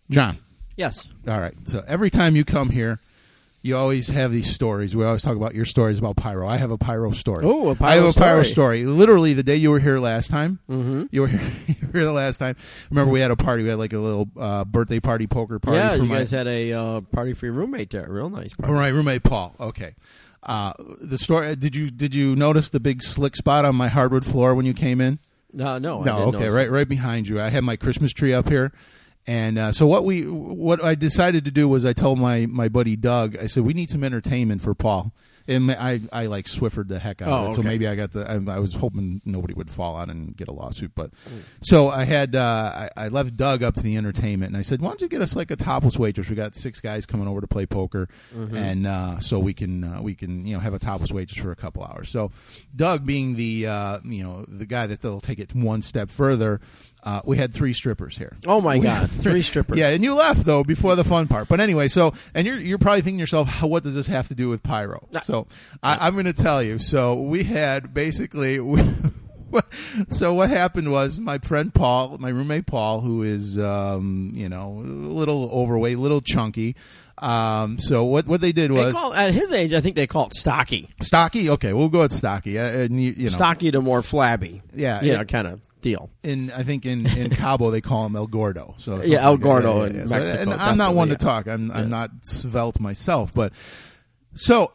John. Yes. All right. So every time you come here, you always have these stories. We always talk about your stories about pyro. I have a pyro story. Oh, a pyro I have a pyro story. story. Literally, the day you were here last time. Mm-hmm. You were here the last time. Remember, we had a party. We had like a little birthday party, poker party. Yeah, for you guys had a party for your roommate there. Real nice party. All right, roommate Paul. Okay. The story. Did you notice the big slick spot on my hardwood floor when you came in? No. No. I didn't Okay. notice Right behind you. I had my Christmas tree up here. And so what I decided to do was I told my buddy Doug, I said, we need some entertainment for Paul. And I like Swiffered the heck out of it. So okay. maybe I was hoping nobody would fall on and get a lawsuit. But so I had I left Doug up to the entertainment, and I said, why don't you get us like a topless waitress? We got 6 guys coming over to play poker, and so we can have a topless waitress for a couple hours. So Doug, being the the guy that'll take it one step further. We had 3 strippers here. Oh my God, 3 strippers. Yeah, and you left though before the fun part. But anyway, so and you're probably thinking to yourself, what does this have to do with pyro? So I'm going to tell you. So we had basically. So what happened was my friend Paul, my roommate Paul, who is a little overweight, a little chunky. So what they did was at his age, I think they call it stocky. Stocky. Okay, we'll go with stocky. Stocky to more flabby. Yeah, kind of deal. I think in Cabo they call him El Gordo. So yeah, El Gordo in Mexico. And I'm not one to talk. I'm not svelte myself, but. So,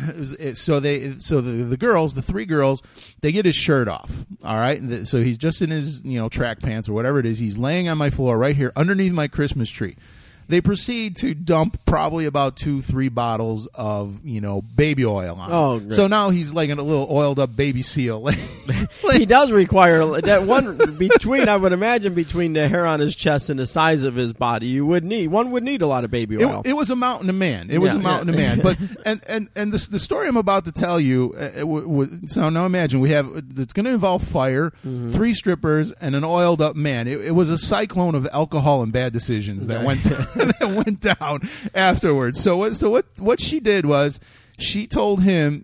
the girls, the 3 girls, they get his shirt off. All right, so he's just in his track pants or whatever it is. He's laying on my floor right here underneath my Christmas tree. They proceed to dump probably about 2-3 bottles of baby oil on him. Oh, great. So now he's like a little oiled up baby seal. He does require that one between. I would imagine between the hair on his chest and the size of his body, one would need a lot of baby oil. It was a mountain of man. It was a mountain of man. But and the story I'm about to tell you. So now imagine it's going to involve fire, 3 strippers, and an oiled up man. It was a cyclone of alcohol and bad decisions that went down afterwards. So what she did was she told him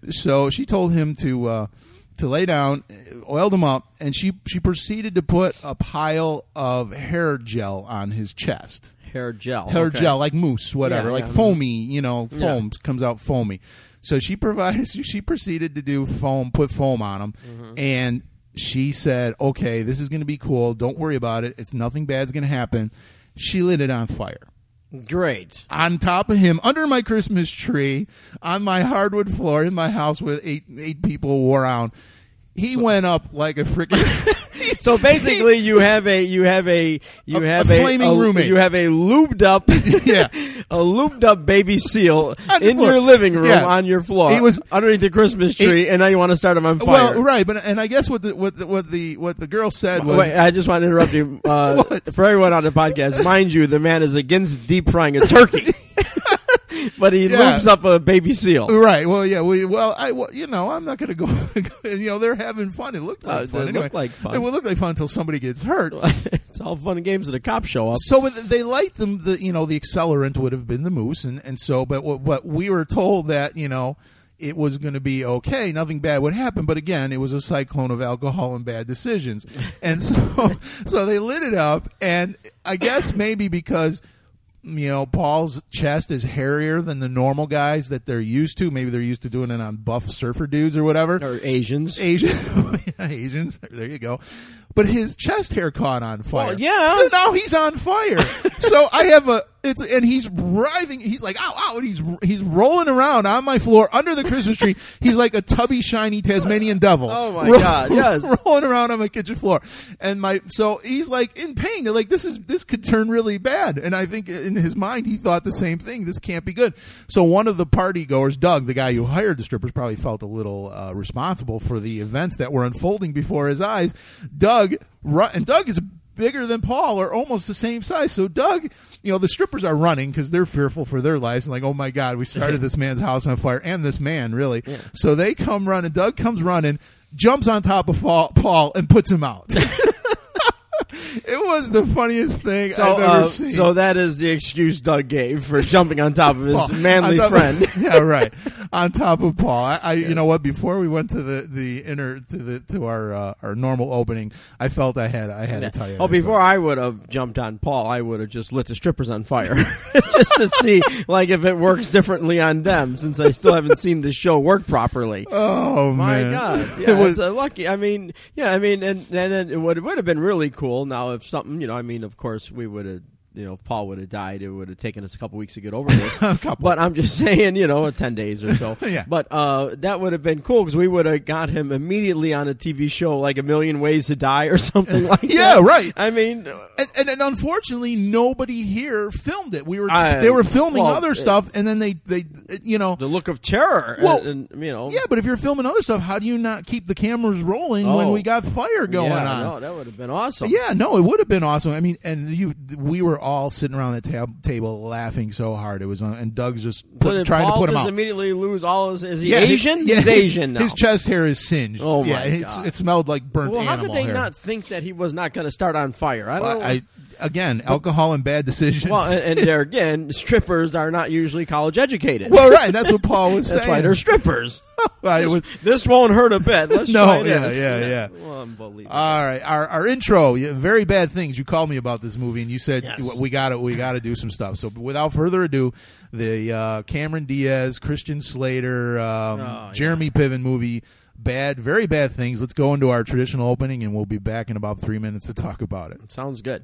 to lay down, oiled him up, and she proceeded to put a pile of hair gel on his chest. Hair gel, gel like mousse, whatever, foamy. Foam comes out foamy. So she proceeded to do foam, put foam on him, and she said, "Okay, this is going to be cool. Don't worry about it. It's nothing bad's going to happen." She lit it on fire. Great. On top of him, under my Christmas tree, on my hardwood floor in my house with eight people around. He went up like a freaking. So basically, you have a flaming roommate. You have a lubed up, a lubed up baby seal in your living room on your floor. He was underneath the Christmas tree, and now you want to start him on fire. Well, right, but I guess what the girl said was. Wait, I just want to interrupt you. For everyone on the podcast, mind you, the man is against deep frying a turkey. But he lubes up a baby seal. Right. Well, yeah. I'm not going to go. They're having fun. It looked like fun. Anyway, looked like fun. It would look like fun until somebody gets hurt. It's all fun and games until the cops show up. So they light them. The accelerant would have been the mousse, and so. But we were told that it was going to be okay. Nothing bad would happen. But again, it was a cyclone of alcohol and bad decisions. And so they lit it up, and I guess maybe because. Paul's chest is hairier than the normal guys that they're used to. Maybe they're used to doing it on buff surfer dudes or whatever. Or Asians. Asians. There you go. But his chest hair caught on fire. Well, yeah. So now he's on fire. So I have and he's writhing. He's like, ow, ow. And he's rolling around on my floor under the Christmas tree. He's like a tubby, shiny Tasmanian devil. Oh my God. Yes. Rolling around on my kitchen floor. And so he's like in pain. They're like, this could turn really bad. And I think in his mind, he thought the same thing. This can't be good. So one of the party goers, Doug, the guy who hired the strippers, probably felt a little responsible for the events that were unfolding before his eyes. Doug is bigger than Paul, or almost the same size. So Doug, the strippers are running because they're fearful for their lives. And like, oh my God, we started this man's house on fire, and this man, really. Yeah. So they come running. Doug comes running, jumps on top of Paul, and puts him out. It was the funniest thing I've ever seen. So that is the excuse Doug gave for jumping on top of his manly friend. Yeah, right. on top of Paul. You know what? Before we went to our normal opening, I felt I had to tell you. Oh, before I would have jumped on Paul, I would have just lit the strippers on fire just to see like if it works differently on them, since I still haven't seen the show work properly. Oh my man. God! Yeah, it was lucky. I mean, yeah, I mean, and it would have been really cool. Now, if something, I mean, of course, we would have. If Paul would have died, it would have taken us a couple weeks to get over this. But I'm just saying, 10 days or so. Yeah. But that would have been cool because we would have got him immediately on a TV show like A Million Ways to Die or something like that. Yeah, right. I mean... And unfortunately, nobody here filmed it. They were filming other stuff, and then they The look of terror. Well, Yeah, but if you're filming other stuff, how do you not keep the cameras rolling when we got fire going on? No, that would have been awesome. Yeah, no, it would have been awesome. I mean, and we were all sitting around the table laughing so hard. It was and Doug's just trying to put him out. Immediately lose all his... Is he Asian? He's Asian now. His chest hair is singed. Oh, my God. It smelled like burnt animal hair. Well, how could they not think that he was not going to start on fire? I don't know. Again, alcohol and bad decisions. Well, and there again, strippers are not usually college educated. Well, right. That's what Paul was saying. That's why they're strippers. This won't hurt a bit. Let's try this. Yeah. Well, unbelievable. All right. Our intro, very bad things. You called me about this movie, and you said we got to do some stuff. So without further ado, the Cameron Diaz, Christian Slater, Jeremy Piven movie, very bad things. Let's go into our traditional opening, and we'll be back in about 3 minutes to talk about it. Sounds good.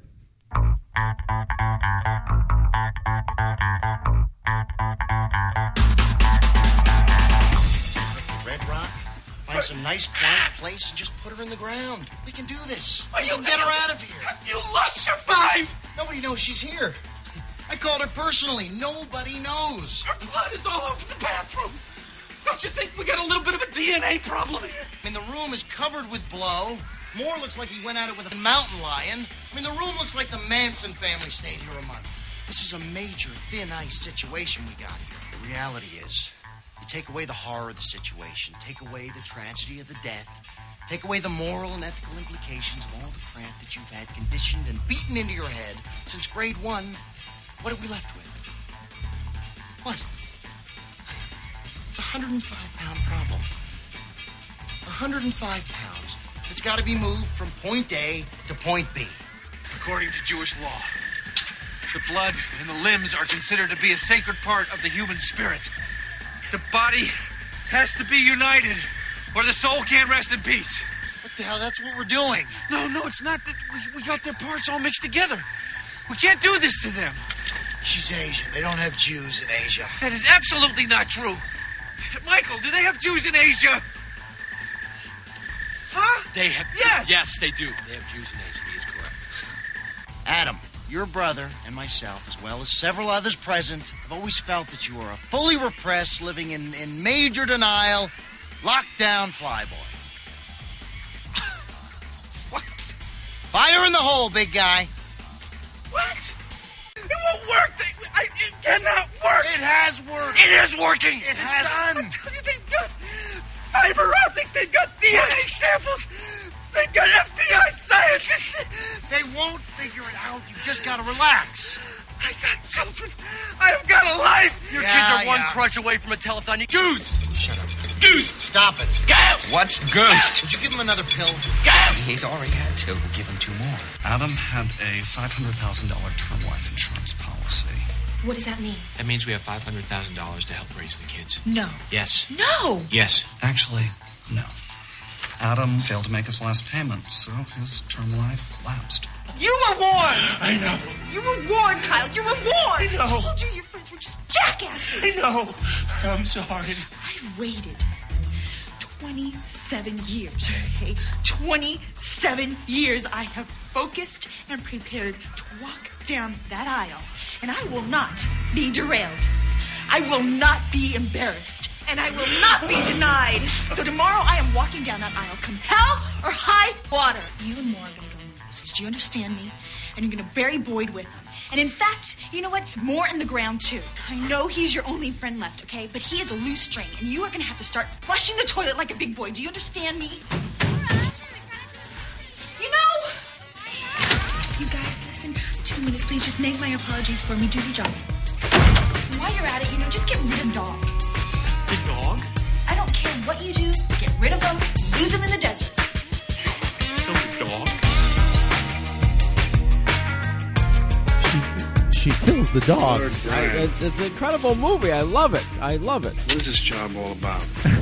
Red Rock, find some nice quiet place and just put her in the ground. We can do this. We can get her out of here. You lost your mind! Nobody knows she's here. I called her personally. Nobody knows. Her blood is all over the bathroom. Don't you think we got a little bit of a DNA problem here? I mean, the room is covered with blow. Moore looks like he went at it with a mountain lion. I mean, the room looks like the Manson family stayed here a month. This is a major, thin ice situation we got here. The reality is, you take away the horror of the situation, take away the tragedy of the death, take away the moral and ethical implications of all the crap that you've had conditioned and beaten into your head since grade 1, what are we left with? What? It's a 105-pound problem. 105 pounds. It's got to be moved from point A to point B. According to Jewish law, the blood and the limbs are considered to be a sacred part of the human spirit. The body has to be united, or the soul can't rest in peace. What the hell? That's what we're doing. No, it's not. We got their parts all mixed together. We can't do this to them. She's Asian. They don't have Jews in Asia. That is absolutely not true. Michael, do they have Jews in Asia? Huh? They have... Yes! Yes, they do. They have Jews in Asia. He is correct. Adam, your brother and myself, as well as several others present, have always felt that you are a fully repressed, living in major denial, lockdown flyboy. What? Fire in the hole, big guy. What? It won't work. It cannot work. It has worked. It is working. It has done. They've got fiber optics. They've got DNA samples. They've got FBI scientists. They won't figure it out. You've just got to relax. I got children. I have got a life. Your kids are one crunch away from a telethon. Goose! Shut up. Goose! Stop it. Goose! What's Goose? Would you give him another pill? Goose! He's already had 2. We'll give him 2 more. Adam had a $500,000 term life insurance policy. What does that mean? That means we have $500,000 to help raise the kids. No. Yes. No! Yes. Actually, no. Adam failed to make his last payment, so his term life lapsed. You were warned! I know. You were warned, Kyle. You were warned! I know. I told you your friends were just jackasses! I know. I'm sorry. I've waited 27 years, okay? 27 years I have focused and prepared to walk down that aisle, and I will not be derailed. I will not be embarrassed, and I will not be denied. So tomorrow I am walking down that aisle, come hell or high water. You and Moore are going to go movies. Do you understand me? And you're going to bury Boyd with him. And in fact, you know what? Moore in the ground, too. I know he's your only friend left, okay? But he is a loose string, and you are going to have to start flushing the toilet like a big boy. Do you understand me? You know... You guys, listen. 2 minutes, please. Just make my apologies for me. Do your job. While you're at it, just get rid of Dog. The dog? I don't care what you do. Get rid of them. Lose them in the desert. The dog? She kills the dog. It's an incredible movie. I love it. What is this job all about?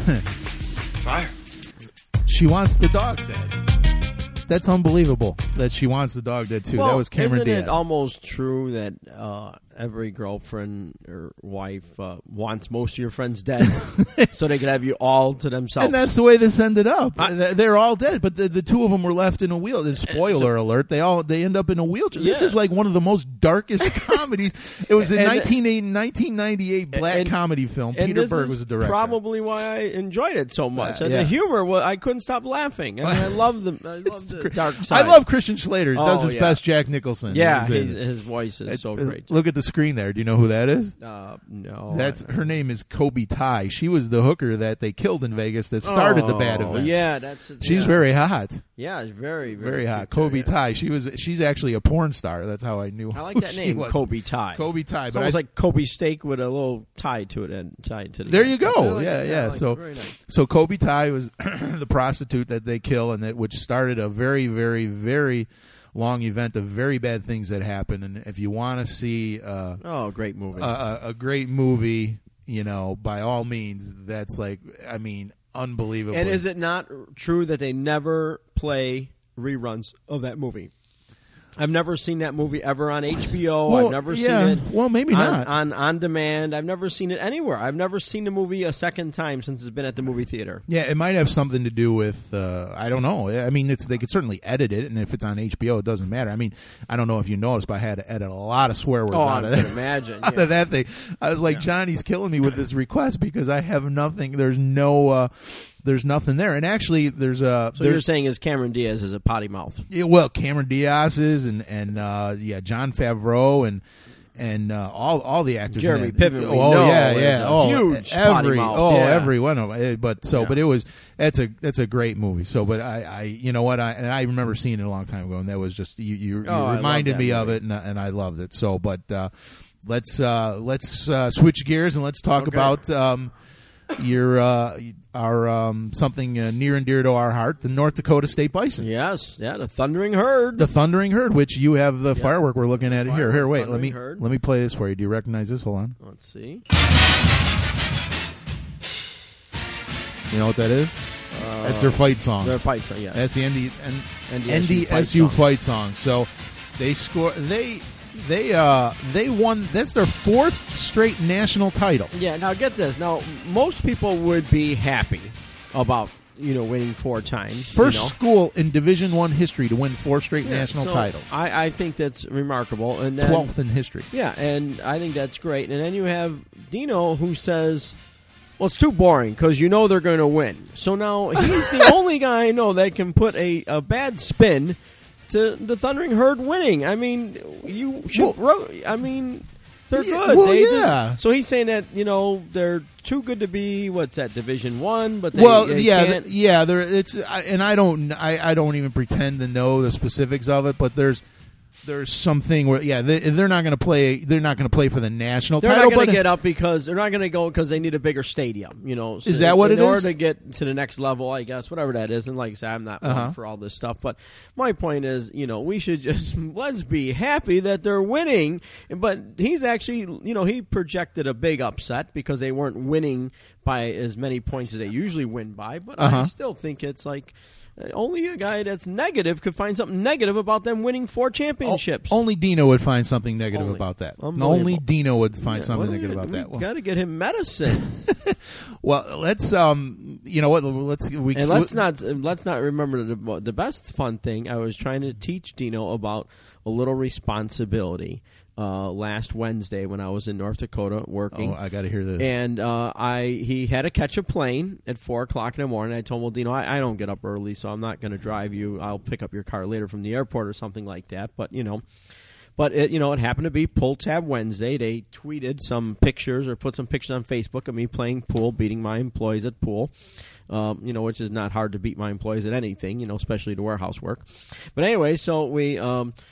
Fire. She wants the dog dead. That's unbelievable that she wants the dog dead too. Well, That was Cameron isn't Diaz. it almost true that every girlfriend or wife wants most of your friends dead so they could have you all to themselves? And that's the way this ended up. They're all dead, but the two of them were left in a wheelchair. Spoiler alert: they end up in a wheelchair. This is like one of the most darkest comedies. It was a 1998 black comedy film. Peter Berg was a director. Probably why I enjoyed it so much. And the humor, I couldn't stop laughing. I mean, I love the dark side. I love Christian Slater. He does his best Jack Nicholson. Yeah, his voice is so great. Look at the screen there. Do you know who that is? No. Her name is Kobe Tai. She was the hooker that they killed in Vegas that started the bad events. Yeah, she's very hot. Yeah, it's very, very hot. Kobe Tai. She's actually a porn star. That's how I knew. I like that name, Kobe Tai. Kobe Tai. It's almost like Kobe steak with a little tie to it and tied to the. There you go. Like Yeah. So very nice. So Kobe Tai was the prostitute that they kill, and which started a very, very, very long event of very bad things that happened. And if you want to see great movie. A great movie, by all means, that's unbelievable. And is it not true that they never play reruns of that movie? I've never seen that movie ever on HBO. Well, I've never seen it. Well, maybe not on demand. I've never seen it anywhere. I've never seen the movie a second time since it's been at the movie theater. Yeah, it might have something to do with I don't know. I mean, they could certainly edit it, and if it's on HBO, it doesn't matter. I mean, I don't know if you noticed, but I had to edit a lot of swear words out of I can imagine. out of that thing. I was like, Johnny's killing me with this request because I have nothing. There's no. There's nothing there, and actually, there's a. So you're saying is Cameron Diaz is a potty mouth? Yeah, well, Cameron Diaz is, and Jon Favreau and all the actors. Jeremy Piven. Huge potty mouth. Every one of them. But it was that's a great movie. So, but I you know what I remember seeing it a long time ago, and that was just you reminded me of it, and I loved it. So, but let's switch gears and let's talk about. Our something near and dear to our heart, the North Dakota State Bison. Yes, the Thundering Herd. The Thundering Herd, which you have the firework we're looking at here. Here, wait, let me play this for you. Do you recognize this? Hold on. Let's see. You know what that is? That's their fight song. Their fight song, yeah. That's the NDSU fight song. So they score. They won. That's their fourth straight national title. Yeah. Now get this. Now most people would be happy about winning 4 times. First school in Division I history to win 4 straight national titles. I think that's remarkable. And then, 12th in history. Yeah, and I think that's great. And then you have Dino who says, well, it's too boring because they're going to win. So now he's the only guy I know that can put a bad spin to the Thundering Herd winning. I mean, you should. They're good. Well, So he's saying that they're too good to be Division I, but can't. And I don't even pretend to know the specifics of it, but there's something where they're not going to play. They're not going to play for the national title. They're not going to get up because they're not going to go because they need a bigger stadium. So is that what it is? In order to get to the next level, I guess whatever that is. And like I said, I'm not one for all this stuff. But my point is, we should just let's be happy that they're winning. But he's actually, he projected a big upset because they weren't winning by as many points as they usually win by. But I still think it's like. Only a guy that's negative could find something negative about them winning 4 championships. Only Dino would find something negative about that. Only Dino would find something negative about that. We got to get him medicine. Well, let's let's not remember the best fun thing. I was trying to teach Dino about a little responsibility. Last Wednesday when I was in North Dakota working. Oh, I got to hear this. And he had to catch a plane at 4 o'clock in the morning. I told him, well, Dino, I don't get up early, so I'm not going to drive you. I'll pick up your car later from the airport or something like that. But, it happened to be Pull Tab Wednesday. They tweeted some pictures or put some pictures on Facebook of me playing pool, beating my employees at pool. Which is not hard to beat my employees at anything, especially the warehouse work. But anyway, so we...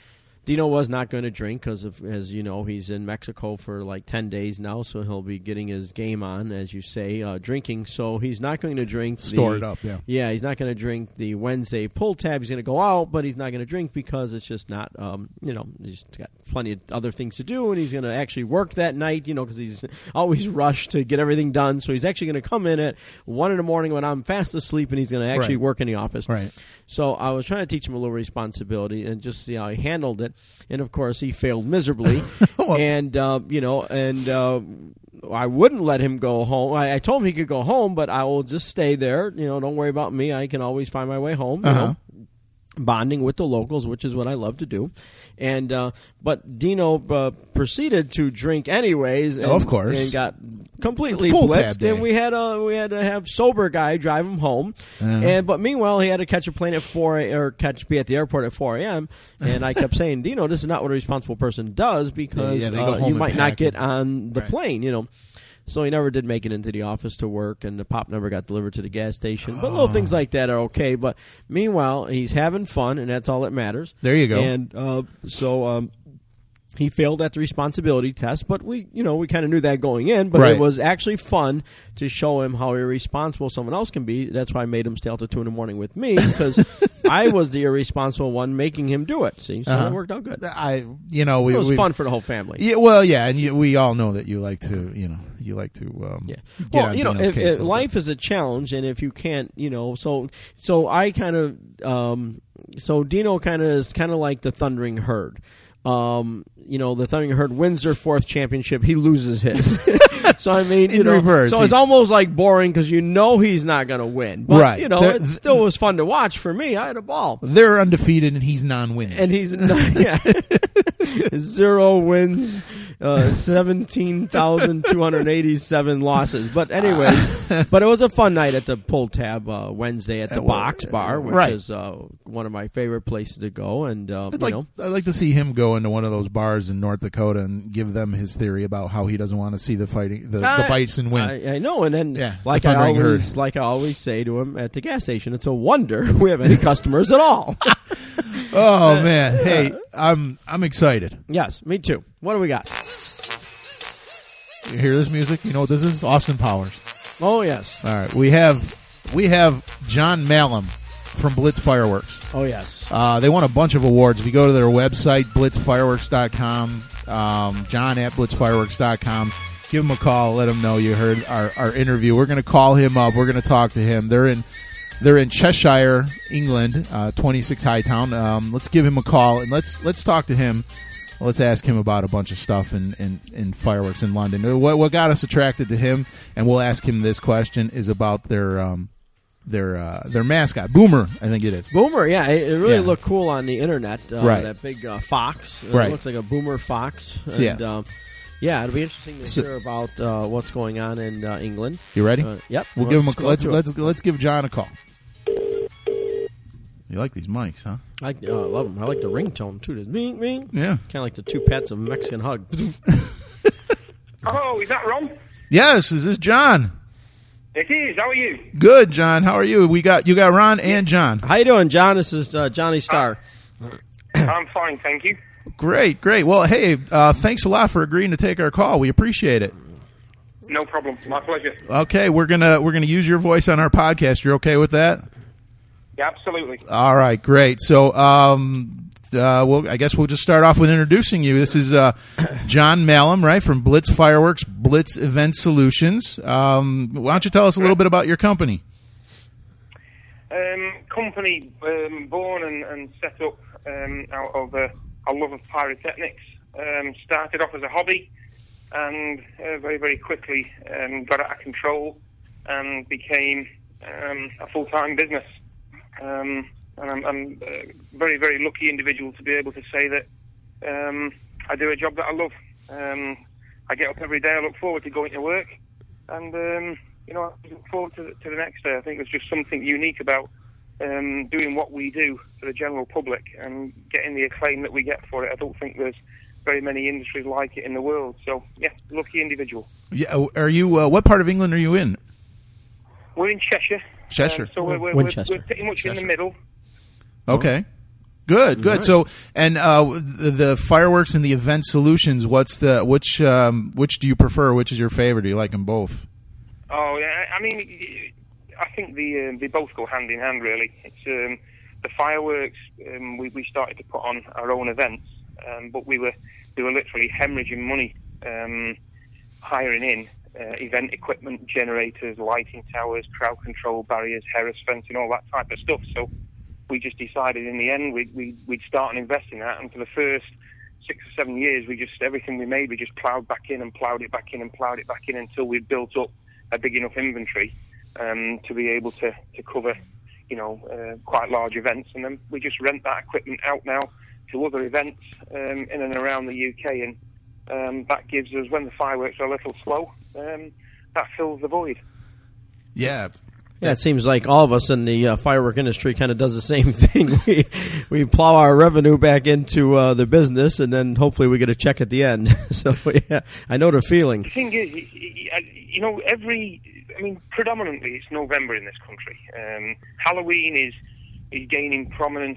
Dino was not going to drink because, as you know, he's in Mexico for like 10 days now, so he'll be getting his game on, as you say, drinking. So he's not going to drink. Store it up, yeah. Yeah, he's not going to drink the Wednesday pull tab. He's going to go out, but he's not going to drink because it's just not, he's got plenty of other things to do, and he's going to actually work that night, because he's always rushed to get everything done. So he's actually going to come in at 1 in the morning when I'm fast asleep, and he's going to actually work in the office. Right. So I was trying to teach him a little responsibility and just see how he handled it. And, of course, he failed miserably. And I wouldn't let him go home. I told him he could go home, but I will just stay there. Don't worry about me. I can always find my way home. Bonding with the locals, which is what I love to do. And but Dino proceeded to drink anyways. And, of course. And got completely blitzed. And we had to have sober guy drive him home. But meanwhile, he had to catch a plane at be at the airport at 4 a.m. And I kept saying, Dino, this is not what a responsible person does because you might not get on the plane, So he never did make it into the office to work, and the pop never got delivered to the gas station. But little things like that are okay. But meanwhile, he's having fun, and that's all that matters. There you go. And so he failed at the responsibility test, but we kind of knew that going in. But it was actually fun to show him how irresponsible someone else can be. That's why I made him stay out till 2 in the morning with me, because I was the irresponsible one making him do it. See, so it worked out good. It was fun for the whole family. Yeah, well, yeah, and we all know that you like to, Well, life is a challenge, and if you can't, so I kind of, so Dino is kind of like the Thundering Herd. The Thundering Herd wins their 4th championship. He loses his. So, I mean, in reverse. So it's almost like boring because he's not going to win. But, it still was fun to watch for me. I had a ball. They're undefeated, and he's non-winning. And he's, 0 wins, 17,287 losses. But anyway, but it was a fun night at the Pull Tab Wednesday at the Box Bar, which is one of my favorite places to go. And I'd like to see him go into one of those bars in North Dakota and give them his theory about how he doesn't want to see the fighting, the bison win. I know, and then like I always say to him at the gas station, it's a wonder we have any customers at all. Oh man, hey, I'm excited. Yes, me too. What do we got? You hear this music? You know what this is? Austin Powers. Oh yes. All right, we have John Malum from Blitz Fireworks. Oh yes. They won a bunch of awards. If you go to their website, blitzfireworks.com, John at blitzfireworks.com, give him a call. Let him know you heard our interview. We're going to call him up. We're going to talk to him. They're in Cheshire, England, 26 Hightown. Let's give him a call and let's talk to him. Let's ask him about a bunch of stuff in fireworks in London. What got us attracted to him, and we'll ask him this question, is about their mascot, Boomer. I think it is Boomer. Yeah, it really looked cool on the internet. That big fox. It right. looks like a Boomer fox. And, it'll be interesting to hear about what's going on in England. You ready? Yep. We'll give him a. Let's give John a call. You like these mics, huh? I love them. I like the ringtone too. This bing bing. Yeah. Kind of like the 2 pats of a Mexican hug. Oh, is that Ron? Yes. Is this John? It is. How are you? Good, John. How are you? You got Ron and John. How you doing, John? This is Johnny Starr. I'm fine, thank you. Great. Well, hey, thanks a lot for agreeing to take our call. We appreciate it. No problem. My pleasure. Okay, we're gonna use your voice on our podcast. You're okay with that? Yeah, absolutely. All right, great. So, I guess we'll just start off with introducing you. This is John Malum, right, from Blitz Fireworks, Blitz Event Solutions. Why don't you tell us a little bit about your company? Company born and set up out of a love of pyrotechnics. Started off as a hobby and very, very quickly got out of control and became a full-time business. And I'm a very, very lucky individual to be able to say that I do a job that I love. I get up every day, I look forward to going to work, and I look forward to the next day. I think there's just something unique about doing what we do for the general public and getting the acclaim that we get for it. I don't think there's very many industries like it in the world. So, yeah, lucky individual. Yeah, are you? What part of England are you in? We're in Cheshire. Cheshire. So we're pretty much in the middle. Okay. Good. Right. So, and the fireworks and the event solutions. Which do you prefer? Which is your favorite? Do you like them both? Oh, yeah. I mean, I think they both go hand in hand. Really, it's the fireworks. We started to put on our own events, but we were literally hemorrhaging money, hiring in event equipment, generators, lighting towers, crowd control barriers, Harris fencing, all that type of stuff. So we just decided in the end we'd start and invest in that, and for the first 6 or 7 years, everything we made, we just ploughed back in and ploughed it back in and ploughed it back in until we'd built up a big enough inventory to be able to cover, quite large events. And then we just rent that equipment out now to other events in and around the UK, and that gives us, when the fireworks are a little slow, that fills the void. Yeah. Yeah, it seems like all of us in the firework industry kind of does the same thing. We plow our revenue back into the business, and then hopefully we get a check at the end. So, yeah, I know the feeling. The thing is, predominantly it's November in this country. Halloween is gaining prominence.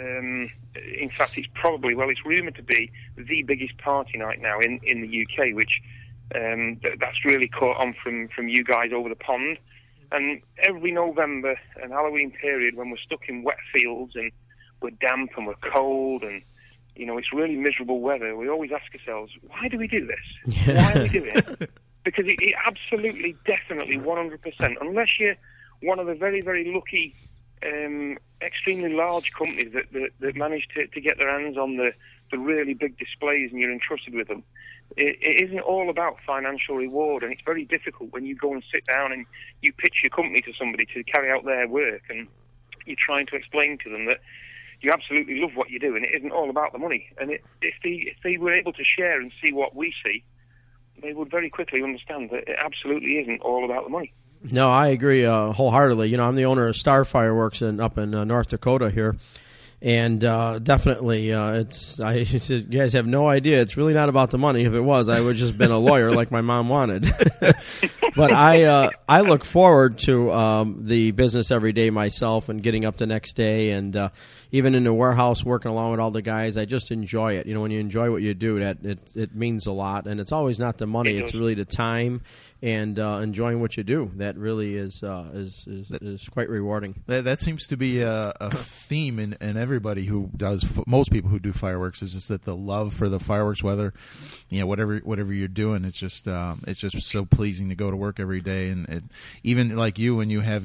In fact, it's rumoured to be the biggest party night now in the UK, which that's really caught on from you guys over the pond. And every November and Halloween period, when we're stuck in wet fields and we're damp and we're cold and, it's really miserable weather, we always ask ourselves, why do we do this? Yeah. Why do we do it? Because it absolutely, definitely, 100%, unless you're one of the very, very lucky, extremely large companies that manage to get their hands on the really big displays and you're entrusted with them, it isn't all about financial reward, and it's very difficult when you go and sit down and you pitch your company to somebody to carry out their work, and you're trying to explain to them that you absolutely love what you do, and it isn't all about the money. And if they were able to share and see what we see, they would very quickly understand that it absolutely isn't all about the money. No, I agree wholeheartedly. I'm the owner of Star Fireworks up in North Dakota here. And definitely, you guys have no idea. It's really not about the money. If it was, I would have just been a lawyer like my mom wanted. But I look forward to the business every day myself, and getting up the next day, and even in the warehouse working along with all the guys. I just enjoy it. When you enjoy what you do, it means a lot. And it's always not the money; it's really the time and enjoying what you do. That really is quite rewarding. That seems to be a theme in everybody who does. Most people who do fireworks is just that the love for the fireworks, whether whatever you're doing, it's just so pleasing to go to work every day, and even like you when you have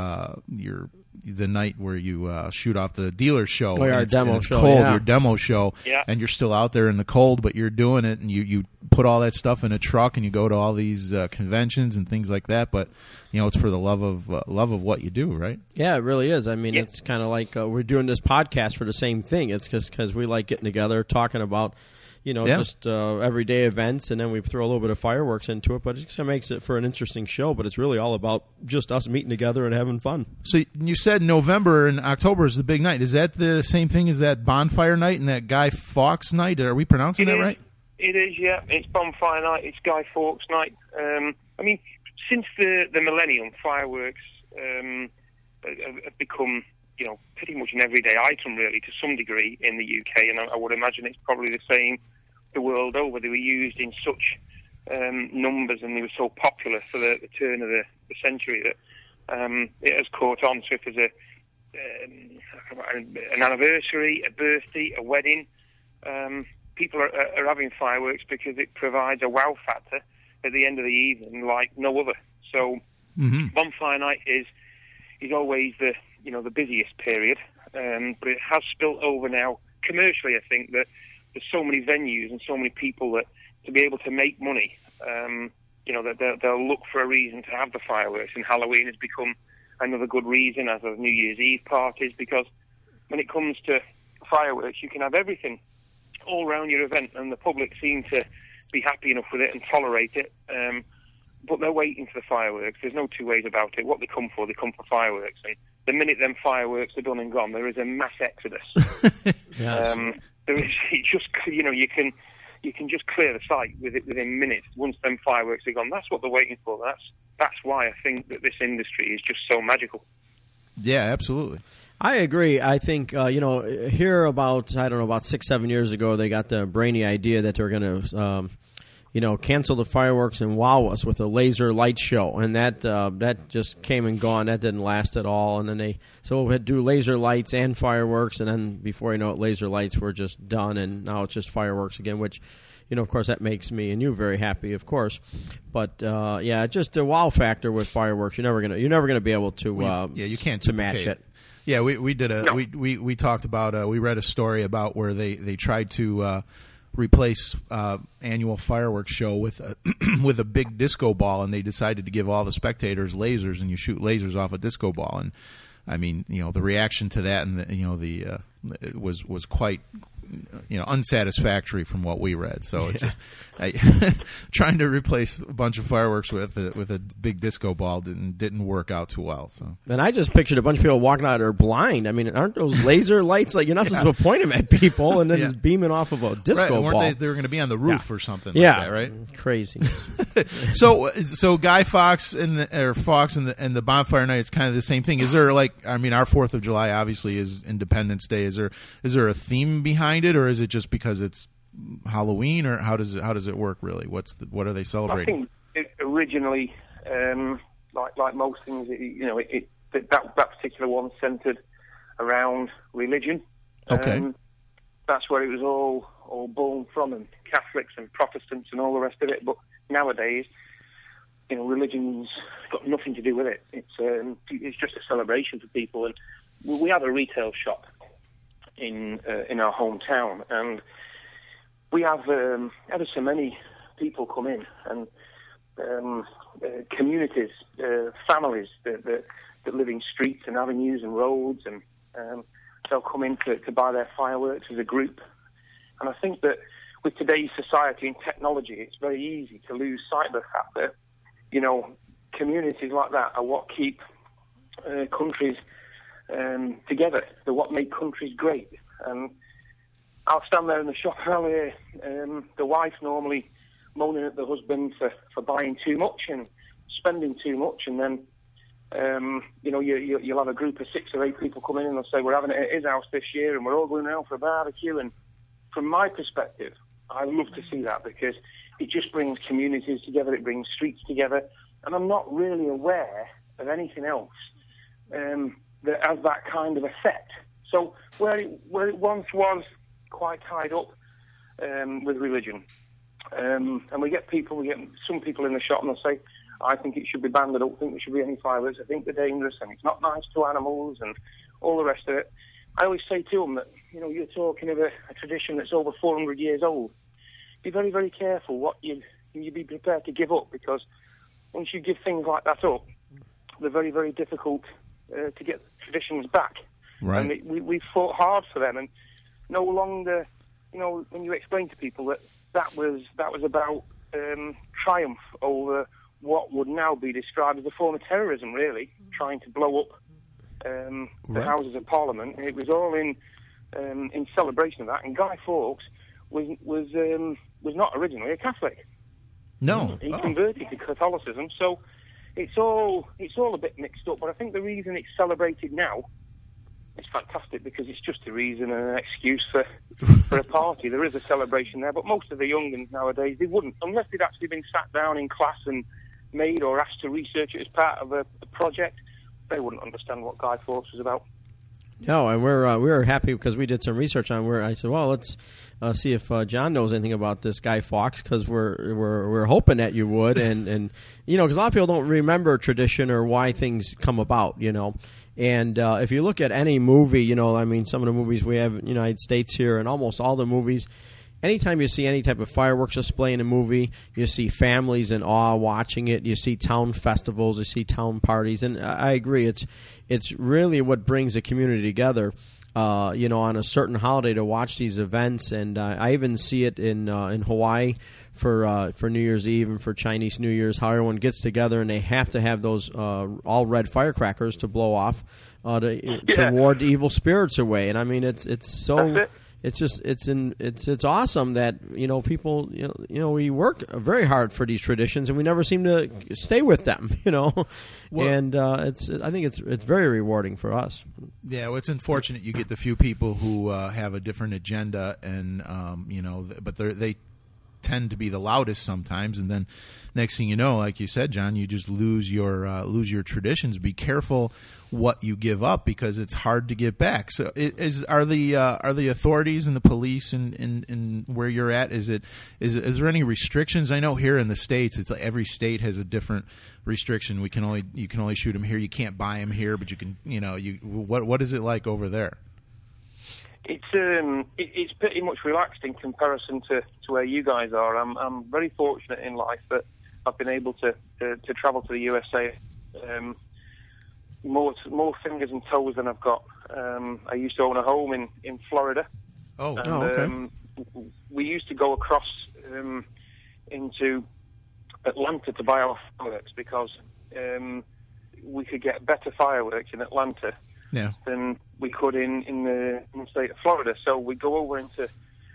the night where you shoot off the dealer show, our demo show, cold, yeah. Your demo show, yeah. And you're still out there in the cold, but you're doing it, and you put all that stuff in a truck, and you go to all these conventions and things like that. But it's for the love of what you do, right? Yeah, it really is. It's kind of like we're doing this podcast for the same thing. It's because we like getting together, talking about just everyday events, and then we throw a little bit of fireworks into it, but it kind of makes it for an interesting show. But it's really all about just us meeting together and having fun. So you said November and October is the big night. Is that the same thing as that bonfire night and that Guy Fawkes night? Are we pronouncing that right? It is, yeah. It's bonfire night. It's Guy Fawkes night. Since the millennium, fireworks have become pretty much an everyday item, really, to some degree in the UK, and I would imagine it's probably the same the world over. They were used in such numbers, and they were so popular for the turn of the century that it has caught on. So if there's an anniversary, a birthday, a wedding, people are having fireworks because it provides a wow factor at the end of the evening like no other. So bonfire night is always the busiest period, but it has spilt over now commercially. I think that there's so many venues and so many people that to be able to make money, that they'll look for a reason to have the fireworks, and Halloween has become another good reason, as of New Year's Eve parties, because when it comes to fireworks, you can have everything all around your event, and the public seem to be happy enough with it and tolerate it, but they're waiting for the fireworks. There's no two ways about it. What they come for fireworks, and the minute them fireworks are done and gone, there is a mass exodus. Yes. There is, you can just clear the site within minutes once them fireworks are gone. That's what they're waiting for. That's why I think that this industry is just so magical. Yeah, absolutely. I agree. I think, here about 6-7 years ago, they got the brainy idea that they were going to, cancel the fireworks and wow us with a laser light show. And that just came and gone. That didn't last at all. And then we had to do laser lights and fireworks. And then before you know it, laser lights were just done. And now it's just fireworks again, which, of course, that makes me and you very happy, of course. But just a wow factor with fireworks. You're never gonna be able to you can't to match it. Yeah, we did we talked about we read a story about where they tried to replace annual fireworks show with a big disco ball, and they decided to give all the spectators lasers, and you shoot lasers off a disco ball. And I mean, the reaction to that and it was quite unsatisfactory from what we read. So it just trying to replace a bunch of fireworks with a big disco ball didn't work out too well. So, and I just pictured a bunch of people walking out that are blind. I mean, aren't those laser lights like you're not supposed to point them at people and then just beaming off of a disco ball? They were going to be on the roof or something like that, right? Crazy. So Guy Fawkes and the Bonfire Night, it's kind of the same thing. Is there our 4th of July obviously is Independence Day. Is there a theme behind it, or is it just because it's Halloween, or how does it work really? What are they celebrating? I think originally, like most things, that particular one centered around religion. Okay, that's where it was all born from, and Catholics and Protestants and all the rest of it. But nowadays, religion's got nothing to do with it. It's just a celebration for people. And we have a retail shop in our hometown, and we have ever so many people come in, and communities, families that live in streets and avenues and roads, and they'll come in to buy their fireworks as a group. And I think that with today's society and technology, it's very easy to lose sight of the fact that communities like that are what keep countries together. They're what make countries great. And I'll stand there in the shop, and I'll hear the wife normally moaning at the husband for buying too much and spending too much, and then you'll have a group of 6 or 8 people come in and they'll say, we're having it at his house this year and we're all going out for a barbecue. And from my perspective, I love to see that, because it just brings communities together, it brings streets together, and I'm not really aware of anything else that has that kind of effect. So where it once was quite tied up with religion, and we get some people in the shop and they'll say, I think it should be banned, I don't think there should be any fireworks, I think they're dangerous and it's not nice to animals and all the rest of it. I always say to them that, you're talking of a tradition that's over 400 years old. Be very, very careful what you be prepared to give up, because once you give things like that up, they're very, very difficult to get traditions back. Right. And we fought hard for them, and no longer, when you explain to people that was about triumph over what would now be described as a form of terrorism, really, trying to blow up the Houses of Parliament. It was all in celebration of that. And Guy Fawkes was not originally a Catholic. No, he converted to Catholicism. So it's all a bit mixed up. But I think the reason it's celebrated now, it's fantastic, because it's just a reason and an excuse for a party. There is a celebration there, but most of the young ones nowadays, they wouldn't, unless they'd actually been sat down in class and made or asked to research it as part of a project, they wouldn't understand what Guy Fawkes was about. No, and we were happy because we did some research on where I said, well, let's see if John knows anything about this Guy Fawkes, because we're hoping that you would, and because a lot of people don't remember tradition or why things come about, And if you look at any movie, some of the movies we have in the United States here, and almost all the movies, anytime you see any type of fireworks display in a movie, you see families in awe watching it. You see town festivals, you see town parties, and I agree, it's really what brings a community together. On a certain holiday to watch these events, and I even see it in Hawaii for New Year's Eve and for Chinese New Year's, how everyone gets together and they have to have those all red firecrackers to blow off to ward the evil spirits away. And I mean, it's so it's awesome that people we work very hard for these traditions and we never seem to stay with them, Well, and I think it's very rewarding for us. Yeah, well, it's unfortunate you get the few people who have a different agenda, and but they tend to be the loudest sometimes, and then next thing you know, like you said, John, you just lose your traditions. Be careful what you give up because it's hard to get back. So, are the authorities and the police in where you're at? Is there any restrictions? I know here in the States, it's like every state has a different restriction. You can only shoot them here. You can't buy them here, but you can. What is it like over there? It's pretty much relaxed in comparison to where you guys are. I'm very fortunate in life that I've been able to travel to the USA. More fingers and toes than I've got. I used to own a home in Florida. Okay. We used to go across into Atlanta to buy our fireworks because we could get better fireworks in Atlanta than we could in the state of Florida. So we go over into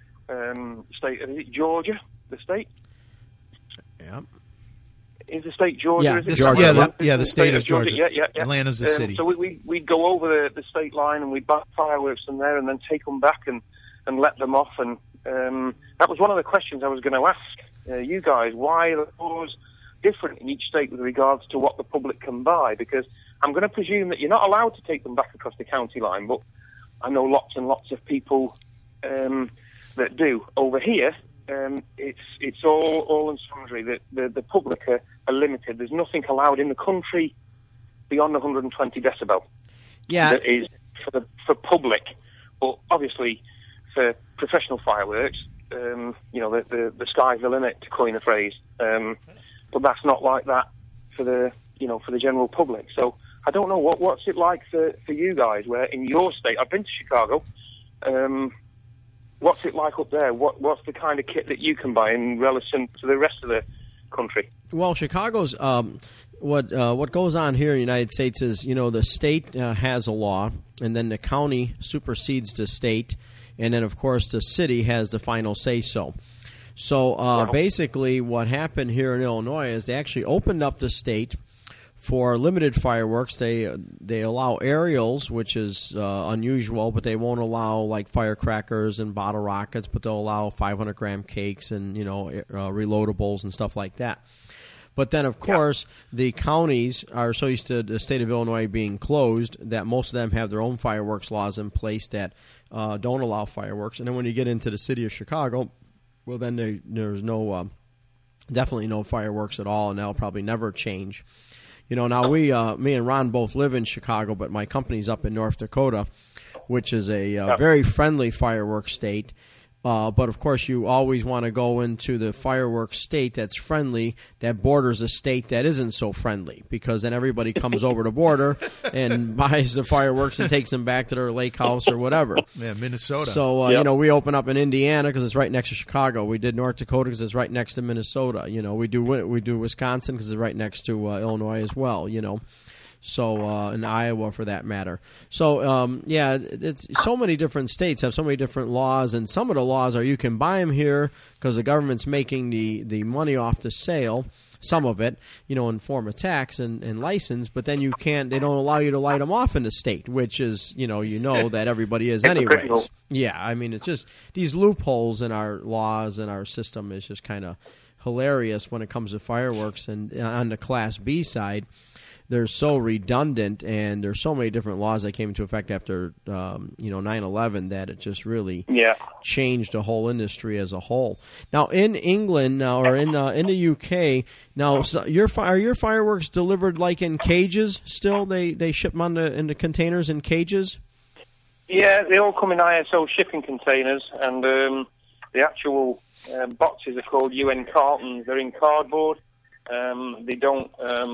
state of Georgia, the state. Yeah. Is the state Georgia? Yeah, is it Georgia. The state of Georgia. Yeah. Atlanta's the city. So we'd go over the state line and we'd buy fireworks from there and then take them back and let them off. And that was one of the questions I was going to ask you guys. Why are the laws different in each state with regards to what the public can buy? Because I'm going to presume that you're not allowed to take them back across the county line, but I know lots and lots of people that do. Over here, it's all and sundry. The public are limited. There's nothing allowed in the country beyond 120 decibel. Yeah, that is for public, but obviously for professional fireworks, the sky's the limit, to coin a phrase. But that's not like that for the general public. So I don't know what's it like for you guys. Where in your state, I've been to Chicago. What's it like up there? What's the kind of kit that you can buy in relation to the rest of the country? Well, Chicago's what goes on here in the United States is the state has a law, and then the county supersedes the state, and then of course the city has the final say so. So basically, what happened here in Illinois is they actually opened up the state for limited fireworks. They allow aerials, which is unusual, but they won't allow like firecrackers and bottle rockets, but they'll allow 500-gram cakes and reloadables and stuff like that. But then, of course, the counties are so used to the state of Illinois being closed that most of them have their own fireworks laws in place that don't allow fireworks. And then when you get into the city of Chicago, well, then there's definitely no fireworks at all, and that'll probably never change. Now me and Ron both live in Chicago, but my company's up in North Dakota, which is a very friendly fireworks state. But of course, you always want to go into the fireworks state that's friendly, that borders a state that isn't so friendly, because then everybody comes over the border and buys the fireworks and takes them back to their lake house or whatever. Yeah, Minnesota. So, we open up in Indiana because it's right next to Chicago. We did North Dakota because it's right next to Minnesota. We do Wisconsin because it's right next to Illinois as well, So, in Iowa, for that matter. So, it's so many different states have so many different laws, and some of the laws are you can buy them here because the government's making the money off the sale, some of it, in form of tax and license, but then you can't, they don't allow you to light them off in the state, which is, that everybody is anyways. Yeah, I mean, it's just these loopholes in our laws and our system is just kind of hilarious when it comes to fireworks. And on the Class B side, they're so redundant, and there's so many different laws that came into effect after 9/11 that it just really changed the whole industry as a whole. Now in England or in the UK now, so are your fireworks delivered like in cages still? They ship them in the containers in cages? Yeah, they all come in ISO shipping containers, and the actual boxes are called UN cartons. They're in cardboard. They don't.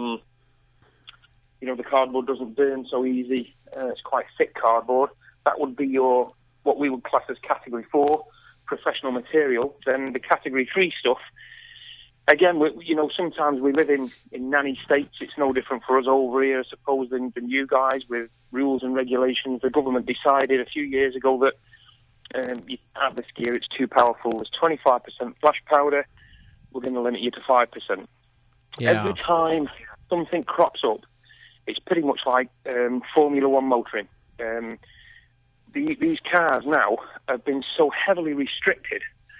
The cardboard doesn't burn so easy. It's quite thick cardboard. That would be what we would class as Category 4 professional material. Then the Category 3 stuff, again, sometimes we live in nanny states. It's no different for us over here, I suppose, than you guys with rules and regulations. The government decided a few years ago that you have this gear, it's too powerful. There's 25% flash powder. We're going to limit you to 5%. Yeah. Every time something crops up, it's pretty much like Formula One motoring. These cars now have been so heavily restricted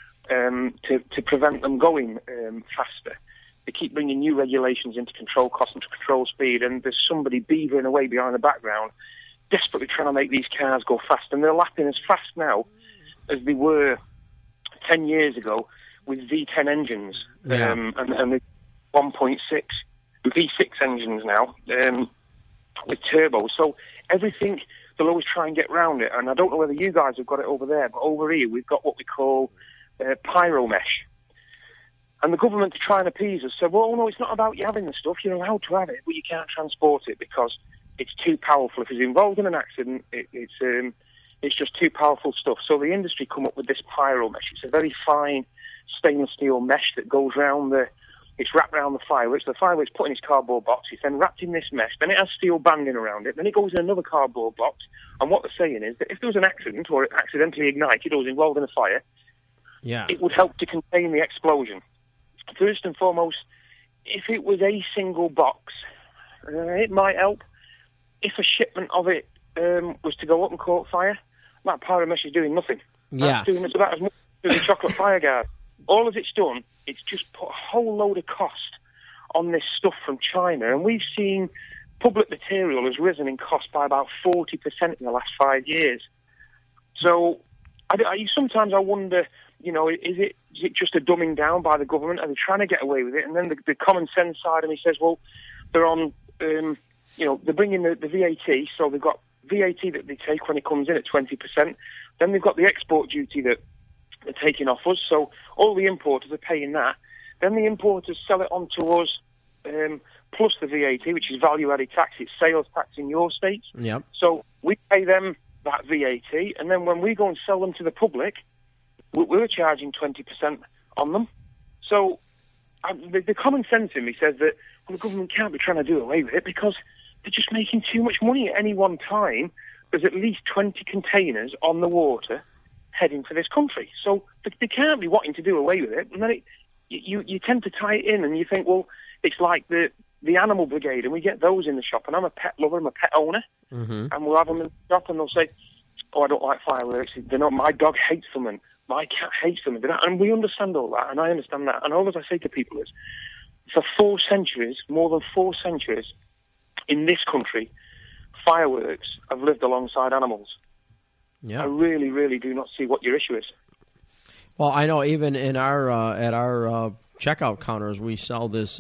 to prevent them going faster. They keep bringing new regulations into control cost and to control speed, and there's somebody beavering away behind the background, desperately trying to make these cars go fast. And they're lapping as fast now as they were 10 years ago with V10 engines and the 1.6 V6 engines now with turbos. So everything, they'll always try and get round it. And I don't know whether you guys have got it over there, but over here we've got what we call pyro mesh. And the government, to try and appease us, said, well, no, it's not about you having the stuff. You're allowed to have it, but you can't transport it because it's too powerful. If it's involved in an accident, it's just too powerful stuff. So the industry come up with this pyro mesh. It's a very fine stainless steel mesh that goes round it's wrapped around the fireworks. The fireworks put in its cardboard box. It's then wrapped in this mesh. Then it has steel banding around it. Then it goes in another cardboard box. And what they're saying is that if there was an accident or it accidentally ignited or was involved in a fire, it would help to contain the explosion. First and foremost, if it was a single box, it might help. If a shipment of it was to go up and caught fire, that pyro mesh is doing nothing. That's doing about as much as the chocolate fire guard. All of it's done, it's just put a whole load of cost on this stuff from China. And we've seen public material has risen in cost by about 40% in the last 5 years. So sometimes I wonder, is it just a dumbing down by the government? Are they trying to get away with it? And then the common sense side of me says, well, they're on, they're bringing the VAT, so they've got VAT that they take when it comes in at 20%. Then they've got the export duty that they're taking off us, so all the importers are paying that. Then the importers sell it on to us, plus the VAT, which is value-added tax. It's sales tax in your states. Yep. So we pay them that VAT, and then when we go and sell them to the public, we're charging 20% on them. So the common sense in me says that the government can't be trying to do away with it because they're just making too much money at any one time. There's at least 20 containers on the water heading for this country. So they can't be wanting to do away with it. And then you tend to tie it in and you think, well, it's like the animal brigade, and we get those in the shop. And I'm a pet lover, I'm a pet owner, and we'll have them in the shop and they'll say, oh, I don't like fireworks. They're not, my dog hates them and my cat hates them. And we understand all that, and I understand that. And all that I say to people is, for 4 centuries, more than 4 centuries, in this country, fireworks have lived alongside animals. Yeah. I really, really do not see what your issue is. Well, I know even in our at our checkout counters, we sell this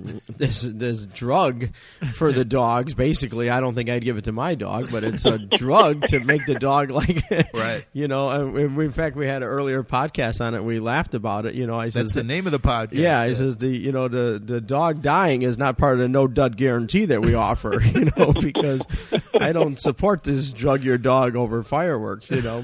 this drug for the dogs. Basically, I don't think I'd give it to my dog, but it's a drug to make the dog like, right. In fact, we had an earlier podcast on it. We laughed about it. I said that's the name of the podcast. Yeah, he says the dog dying is not part of the no dud guarantee that we offer. Because I don't support this drug your dog over fireworks.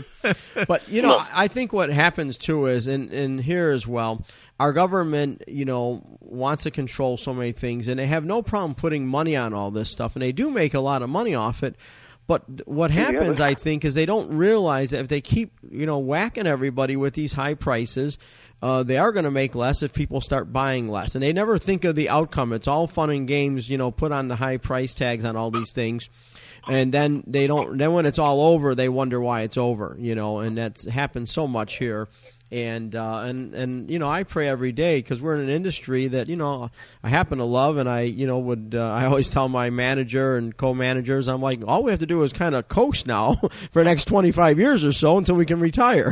But I think what happens too is in here as well. Our government, wants to control so many things, and they have no problem putting money on all this stuff, and they do make a lot of money off it. But what happens, I think, is they don't realize that if they keep, whacking everybody with these high prices, they are going to make less if people start buying less. And they never think of the outcome. It's all fun and games, put on the high price tags on all these things. And then they don't. Then when it's all over, they wonder why it's over. And that's happened so much here. And I pray every day because we're in an industry that I happen to love, and I I always tell my manager and co-managers, I'm like, all we have to do is kind of coast now for the next 25 years or so until we can retire.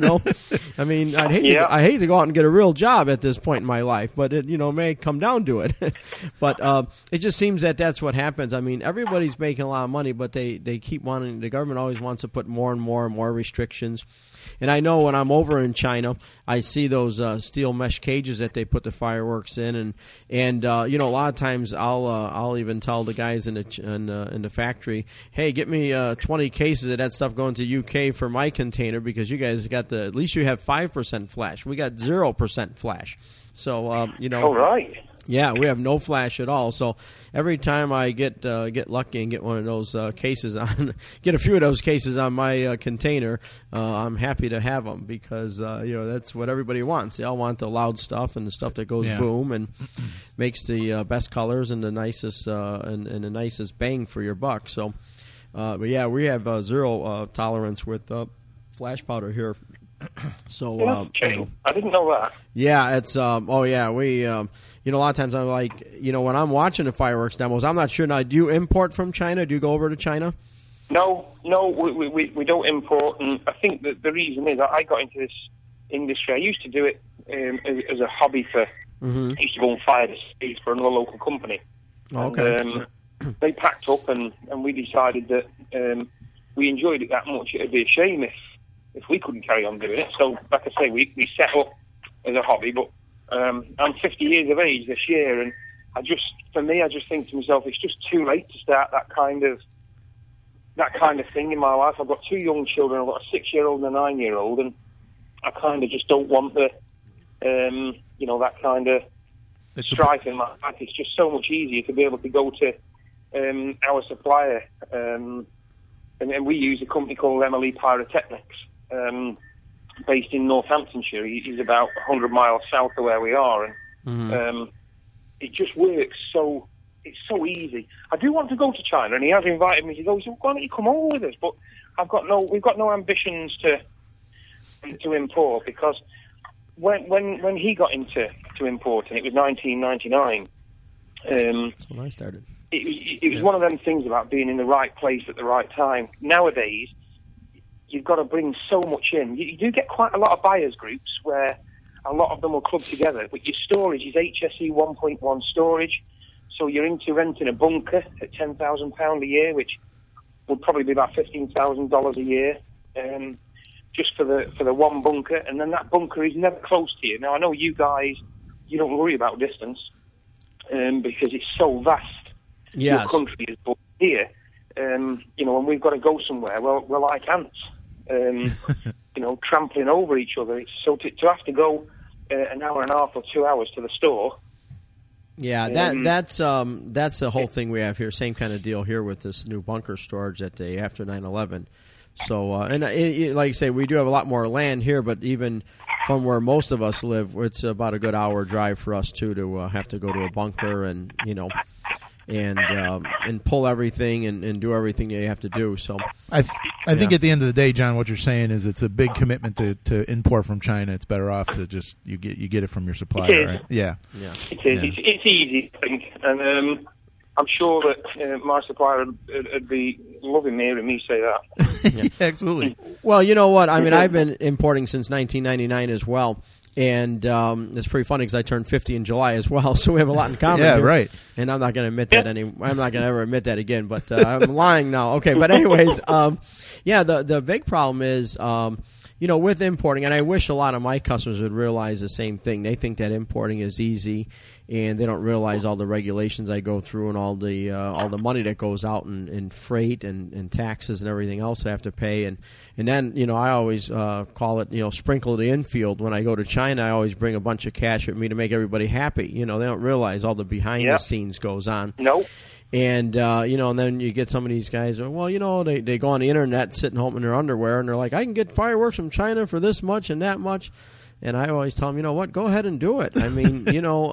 I mean, I hate to go out and get a real job at this point in my life, but it may come down to it. But it just seems that that's what happens. I mean, everybody's making a lot of money, but they keep wanting. The government always wants to put more and more and more restrictions. And I know when I'm over in China, I see those steel mesh cages that they put the fireworks in, and a lot of times I'll even tell the guys in the factory, hey, get me 20 cases of that stuff going to UK for my container because you guys got at least you have 5% flash. We got 0% flash. So All right. Yeah, we have no flash at all. So every time I get lucky and get one of those cases on, get a few of those cases on my container, I'm happy to have them because that's what everybody wants. They all want the loud stuff and the stuff that goes boom and makes the best colors and the nicest and the nicest bang for your buck. So, but yeah, we have zero tolerance with flash powder here. So I didn't know that. Yeah, it's we. A lot of times I'm like, when I'm watching the fireworks demos, I'm not sure. Now, do you import from China? Do you go over to China? No, we don't import. And I think that the reason is I got into this industry. I used to do it as a hobby I used to go and fire the stage for another local company. Okay. And, they packed up and we decided that we enjoyed it that much. It would be a shame if we couldn't carry on doing it. So, like I say, we set up as a hobby, but I'm 50 years of age this year, and I just think to myself, it's just too late to start that kind of thing in my life. I've got 2 young children. I've got a 6-year-old and a 9-year-old, and I kind of just don't want the, that kind of strife in my life. It's just so much easier to be able to go to our supplier, and we use a company called Emily Pyrotechnics. Based in Northamptonshire. He's about 100 miles south of where we are, and it just works it's so easy. I do want to go to China, and he has invited me to go. He said, why don't you come over with us? But we've got no ambitions to import, because when he got into importing, it was 1999. That's when I started. It was one of them things about being in the right place at the right time. Nowadays, you've got to bring so much in. You do get quite a lot of buyers groups where a lot of them will club together, but your storage is HSE 1.1 storage, so you're into renting a bunker at £10,000 a year, which would probably be about $15,000 a year, just for the one bunker, and then that bunker is never close to you. Now, I know you guys, you don't worry about distance because it's so vast. Yes. Your country is, but here, when we've got to go somewhere, we're like ants. Trampling over each other. So to have to go an hour and a half or 2 hours to the store. Yeah, that's the whole thing we have here. Same kind of deal here with this new bunker storage that day after 9/11. So, like I say, we do have a lot more land here, but even from where most of us live, it's about a good hour drive for us too to have to go to a bunker and pull everything and do everything that you have to do. So I think at the end of the day, John, what you're saying is it's a big commitment to import from China. It's better off to just you get it from your supplier, right? Yeah. It's easy, I think, and I'm sure that my supplier would be loving hearing me say that. Yeah, absolutely. Well, you know what? I mean, I've been importing since 1999 as well. And it's pretty funny because I turned 50 in July as well, so we have a lot in common. Yeah, here. right. And I'm not going to admit that I'm not going to ever admit that again. But I'm lying now. Okay, but anyways, the big problem is, with importing, and I wish a lot of my customers would realize the same thing. They think that importing is easy, and they don't realize all the regulations I go through and all the money that goes out in freight and taxes and everything else I have to pay. And then, I always call it, sprinkle the infield. When I go to China, I always bring a bunch of cash with me to make everybody happy. They don't realize all the behind the scenes goes on. Nope. And, and then you get some of these guys, they go on the internet sitting home in their underwear, and they're like, I can get fireworks from China for this much and that much. And I always tell them, go ahead and do it. I mean,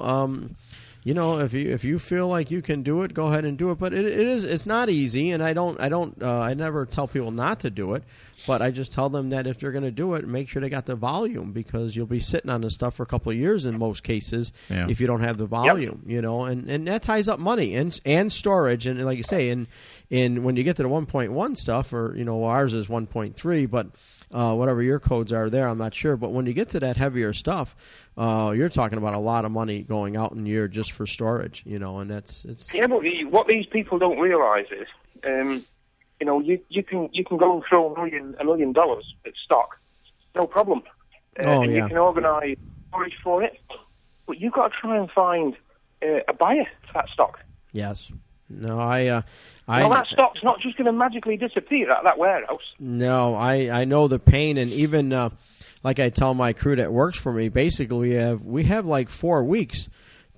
if you feel like you can do it, go ahead and do it. But it's not easy, and I never tell people not to do it. But I just tell them that if they're going to do it, make sure they got the volume, because you'll be sitting on this stuff for a couple of years in most cases if you don't have the volume, and that ties up money and storage. And like you say, and when you get to the 1.1 stuff, or ours is 1.3, but whatever your codes are there, I'm not sure. But when you get to that heavier stuff, you're talking about a lot of money going out in a year just for storage, and it's. Yeah, but what these people don't realise is, you can go and throw $1 million at stock, no problem. You can organise storage for it, but you've got to try and find a buyer for that stock. Yes. No, that stock's not just going to magically disappear at that warehouse. No, I know the pain, and even like I tell my crew that works for me, basically we have like 4 weeks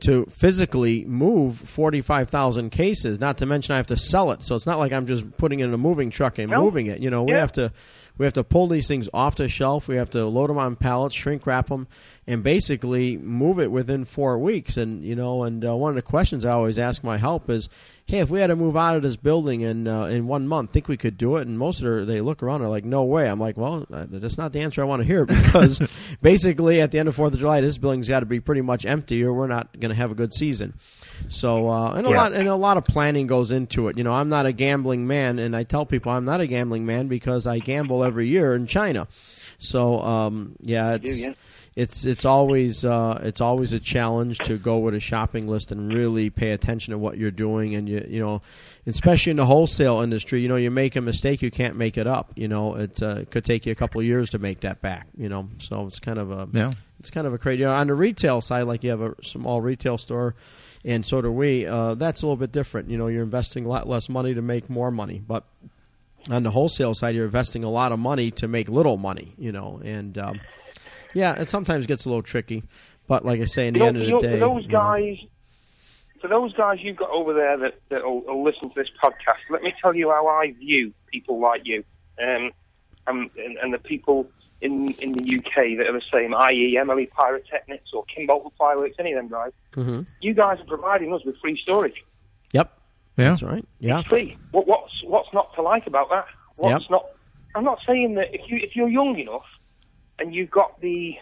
to physically move 45,000 cases, not to mention I have to sell it. So it's not like I'm just putting it in a moving truck and moving it. We have to pull these things off the shelf. We have to load them on pallets, shrink wrap them, and basically move it within 4 weeks. And one of the questions I always ask my help is, hey, if we had to move out of this building in 1 month, think we could do it? And most of they look around and are like, no way. I'm like, well, that's not the answer I want to hear, because basically at the end of 4th of July, this building's got to be pretty much empty or we're not going to have a good season. So a lot of planning goes into it. I'm not a gambling man, and I tell people I'm not a gambling man because I gamble every year in China. So it's always a challenge to go with a shopping list and really pay attention to what you're doing. And especially in the wholesale industry, you make a mistake, you can't make it up. It could take you a couple of years to make that back. So it's kind of a crazy. On the retail side, like you have a small retail store, and so do we. That's a little bit different. You're investing a lot less money to make more money, but on the wholesale side, you're investing a lot of money to make little money. It sometimes gets a little tricky, but like I say, in the end of the day, for those guys you've got over there that will listen to this podcast, let me tell you how I view people like you, and the people in the UK that are the same, i.e. Emily Pyrotechnics or Kimbolton Fireworks, any of them guys. Mm-hmm. You guys are providing us with free storage. Yep, yeah, that's right. Yeah, it's free. What's not to like about that? What's not? I'm not saying that if you're young enough and you've got the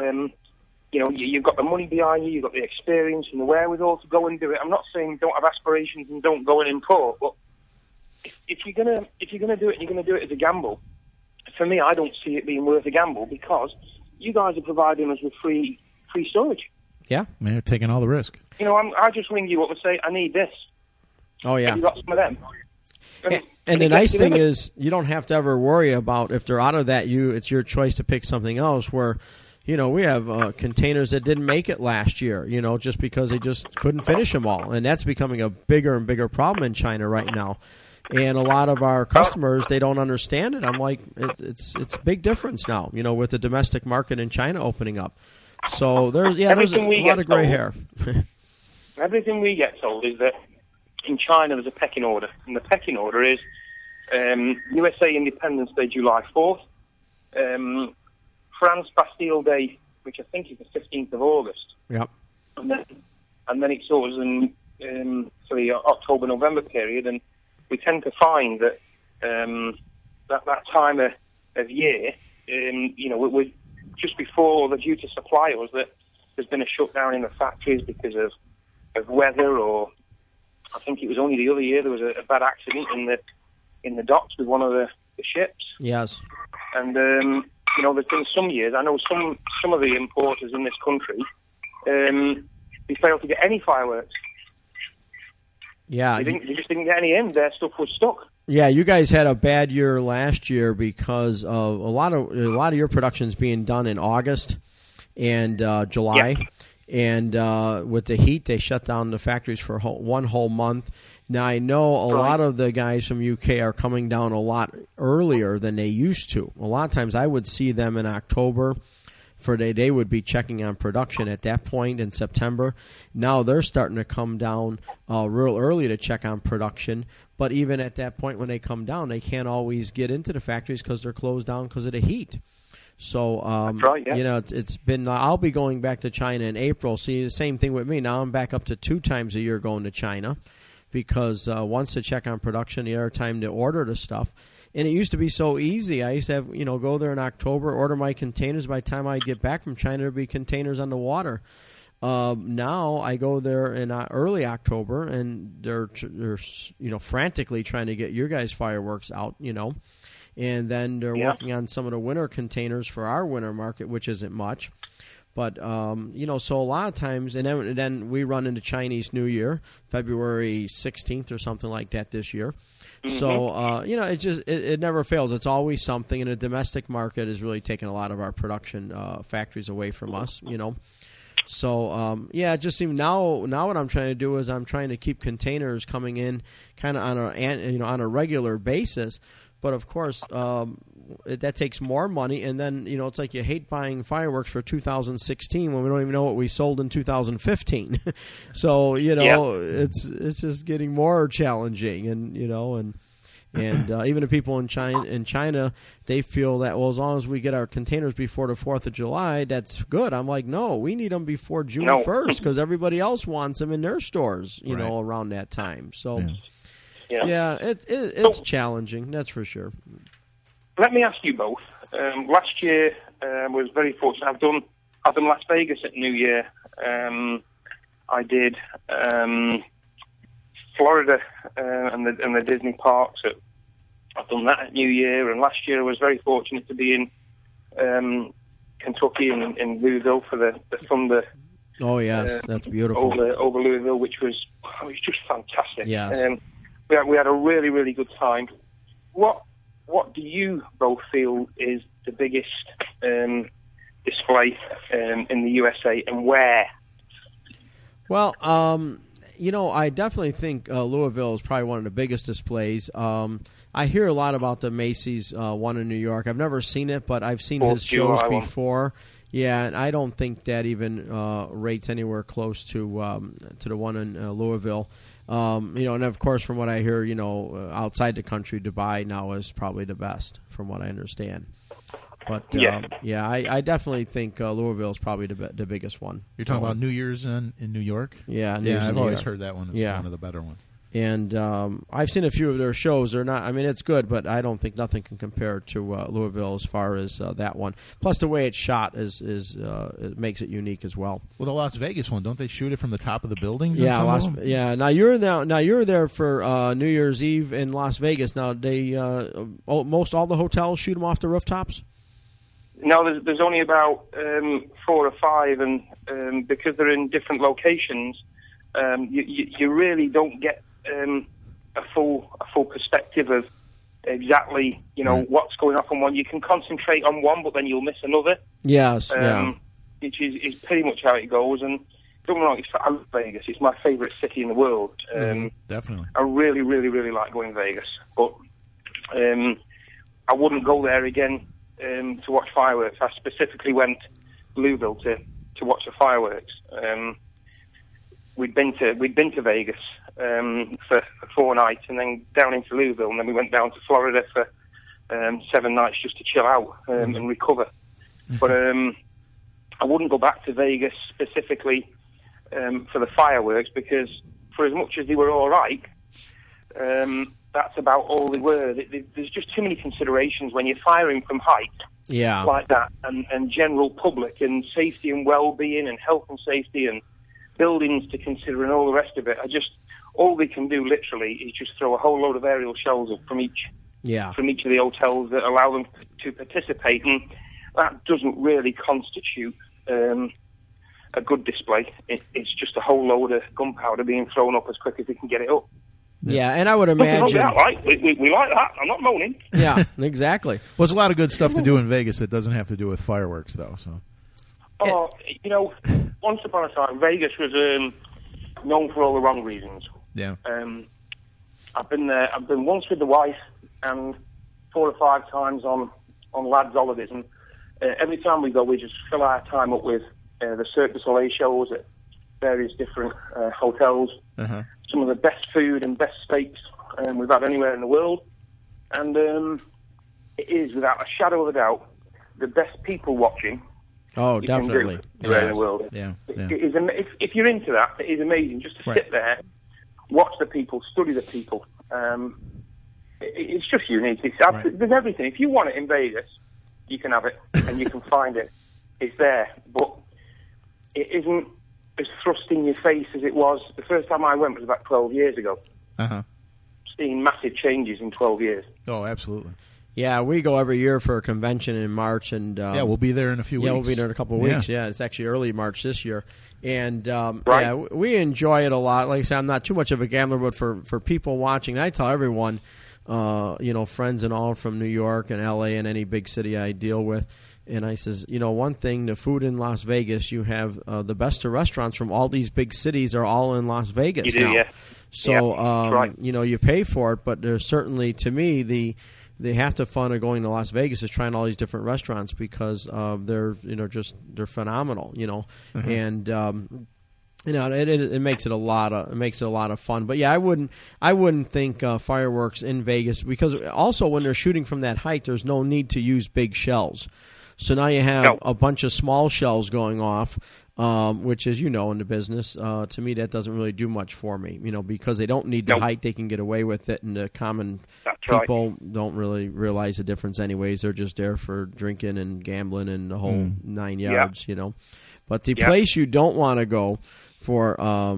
you've got the money behind you, you've got the experience and the wherewithal to go and do it. I'm not saying don't have aspirations and don't go and import, but if you're gonna do it, you're gonna do it as a gamble. For me, I don't see it being worth a gamble because you guys are providing us with free storage. Yeah, they're taking all the risk. I just ring you up and say I need this. Oh yeah, have you got some of them? And the nice thing is you don't have to ever worry about if they're out of that. It's your choice to pick something else. Where, we have containers that didn't make it last year. Just because they just couldn't finish them all, and that's becoming a bigger and bigger problem in China right now. And a lot of our customers, they don't understand it. I'm like, it's a big difference now. With the domestic market in China opening up. So there's a lot of gray hair. Everything we get told is that in China there's a pecking order, and the pecking order is USA Independence Day, July 4th, France Bastille Day, which I think is the 15th of August. Yep. And then it's always for the October-November period, and we tend to find that that time of year, we're just before they're due to supply us, that there's been a shutdown in the factories because of weather, or I think it was only the other year there was a bad accident in the docks with one of the ships. Yes. And there's been some years, I know some of the importers in this country, they failed to get any fireworks. Yeah, they just didn't get any in. Their stuff was stuck. Yeah, you guys had a bad year last year because of a lot of your production's being done in August and July. Yeah. And with the heat, they shut down the factories for one whole month. Now, I know a lot of the guys from UK are coming down a lot earlier than they used to. A lot of times I would see them in October. They would be checking on production at that point in September. Now they're starting to come down real early to check on production. But even at that point when they come down, they can't always get into the factories because they're closed down because of the heat. So, that's right, yeah. It's been. I'll be going back to China in April. See, the same thing with me. Now I'm back up to 2 times a year going to China because once to check on production, the other time to order the stuff. And it used to be so easy. I used to have, go there in October, order my containers. By the time I'd get back from China, there'd be containers on the water. Now I go there in early October, and they're frantically trying to get your guys' fireworks out, And then they're working on some of the winter containers for our winter market, which isn't much. But, so a lot of times, and then we run into Chinese New Year, February 16th or something like that this year. Mm-hmm. So, it never fails. It's always something, and the domestic market is really taking a lot of our production factories away from us, So, it just seems now what I'm trying to do is I'm trying to keep containers coming in kind of on a regular basis. But, of course, that takes more money, and then it's like you hate buying fireworks for 2016 when we don't even know what we sold in 2015. So it's just getting more challenging, and even the people in China, they feel that, well, as long as we get our containers before the 4th of July, that's good. I'm like, no, we need them before June 1st because everybody else wants them in their stores, around that time. So, it's challenging, that's for sure. Let me ask you both. Last year was very fortunate. I've done Las Vegas at New Year. I did Florida and the Disney parks. I've done that at New Year, and last year I was very fortunate to be in Kentucky and in Louisville for the Thunder. Oh yes, that's beautiful. Over Louisville, which was just fantastic. Yes. We had a really, really good time. What do you both feel is the biggest display in the USA, and where? Well, I definitely think Louisville is probably one of the biggest displays. I hear a lot about the Macy's one in New York. I've never seen it, but I've seen his shows before. Yeah, and I don't think that even rates anywhere close to the one in Louisville. And of course, from what I hear, outside the country, Dubai now is probably the best, from what I understand. But I definitely think Louisville is probably the biggest one. You're talking about New Year's in New York? Yeah, I've always heard that one is one of the better ones. And I've seen a few of their shows. They're not. I mean, it's good, but I don't think nothing can compare to Louisville as far as that one. Plus, the way it's shot is it makes it unique as well. Well, the Las Vegas one, don't they shoot it from the top of the buildings? Yeah, Now you're there for New Year's Eve in Las Vegas. Now they most all the hotels shoot them off the rooftops. No, there's only about 4 or 5, and because they're in different locations, you really don't get a full perspective of exactly what's going on from one. You can concentrate on one, but then you'll miss another. Yes, which is pretty much how it goes. And don't get me wrong, I love Vegas. It's my favourite city in the world. Definitely, I really, really, really like going to Vegas, but I wouldn't go there again to watch fireworks. I specifically went to Louisville to watch the fireworks. We'd been to Vegas for 4 nights, and then down into Louisville, and then we went down to Florida for 7 nights just to chill out and recover. But I wouldn't go back to Vegas specifically for the fireworks, because for as much as they were all right, that's about all they were. There's just too many considerations when you're firing from height like that, and general public and safety and well-being and health and safety and buildings to consider and all the rest of it. All they can do literally is just throw a whole load of aerial shells up from each of the hotels that allow them to participate, and that doesn't really constitute a good display. It's just a whole load of gunpowder being thrown up as quick as they can get it up. Yeah, and I would imagine... We like that. I'm not moaning. Yeah, exactly. Well, there's a lot of good stuff to do in Vegas that doesn't have to do with fireworks, though. So. Once upon a time, Vegas was known for all the wrong reasons. Yeah. I've been there. I've been once with the wife, and 4 or 5 times on lads' holidays. And every time we go, we just fill our time up with the Cirque du Soleil shows at various different hotels. Uh-huh. Some of the best food and best steaks we've had anywhere in the world. And it is, without a shadow of a doubt, the best people watching. Oh, definitely. Anywhere in the world. Yeah. It is, if you're into that, it is amazing just to sit there, watch the people, study the people. It's just unique. There's everything. If you want it in Vegas, you can have it, and you can find it. It's there. But it isn't as thrust in your face as it was. The first time I went was about 12 years ago. Uh-huh. Seen massive changes in 12 years. Oh, absolutely. Yeah, we go every year for a convention in March, and we'll be there in a few weeks. Yeah, we'll be there in a couple of weeks. Yeah, it's actually early March this year, and we enjoy it a lot. Like I said, I'm not too much of a gambler, but for people watching, I tell everyone, friends and all from New York and LA and any big city I deal with, and I says, one thing, the food in Las Vegas, you have the best of restaurants from all these big cities are all in Las Vegas now. So, you pay for it, but there's certainly, to me, the half the fun of going to Las Vegas is trying all these different restaurants because they're phenomenal, and. It makes it a lot of fun. But yeah, I wouldn't think fireworks in Vegas, because also when they're shooting from that height, there's no need to use big shells. So now you have a bunch of small shells going off, which, as you know, in the business, to me that doesn't really do much for me. Because they don't need the height, they can get away with it, and the common people don't really realize the difference anyways. They're just there for drinking and gambling and the whole 9 yards. But the place you don't want to go for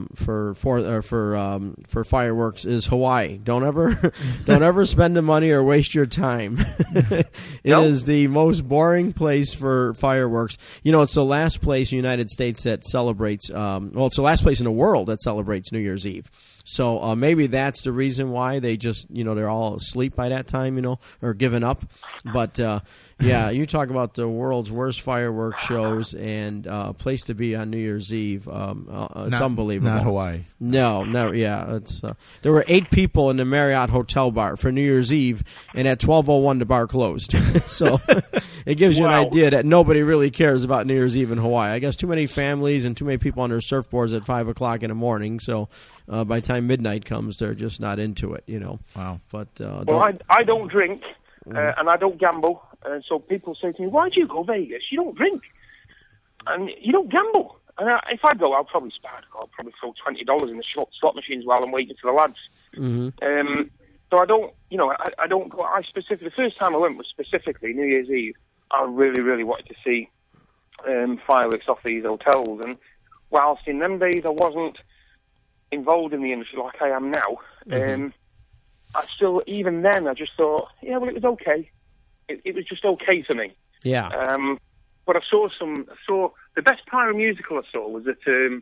fireworks is Hawaii. Don't ever spend the money or waste your time. It is the most boring place for fireworks. It's the last place in the United States that celebrates. It's the last place in the world that celebrates New Year's Eve. So maybe that's the reason why they just they're all asleep by that time, or giving up. But yeah, you talk about the world's worst fireworks shows and place to be on New Year's Eve. It's unbelievable. Not Hawaii. No. Yeah, it's there were 8 people in the Marriott hotel bar for New Year's Eve, and at 12:01 the bar closed. So it gives you an idea that nobody really cares about New Year's Eve in Hawaii. I guess too many families and too many people on their surfboards at 5 o'clock in the morning. So by the time midnight comes, they're just not into it. Wow. But I don't drink and I don't gamble. So people say to me, "Why do you go Vegas? You don't drink and you don't gamble." And if I go, I'll probably throw $20 in the slot machines while I'm waiting for the lads. Mm-hmm. So I don't, I don't go. The first time I went was specifically New Year's Eve. I really, really wanted to see fireworks off these hotels, and whilst in them days I wasn't involved in the industry like I am now, I still, even then, I just thought, it was okay. It was just okay for me. Yeah. But I saw the best pyro musical I saw was at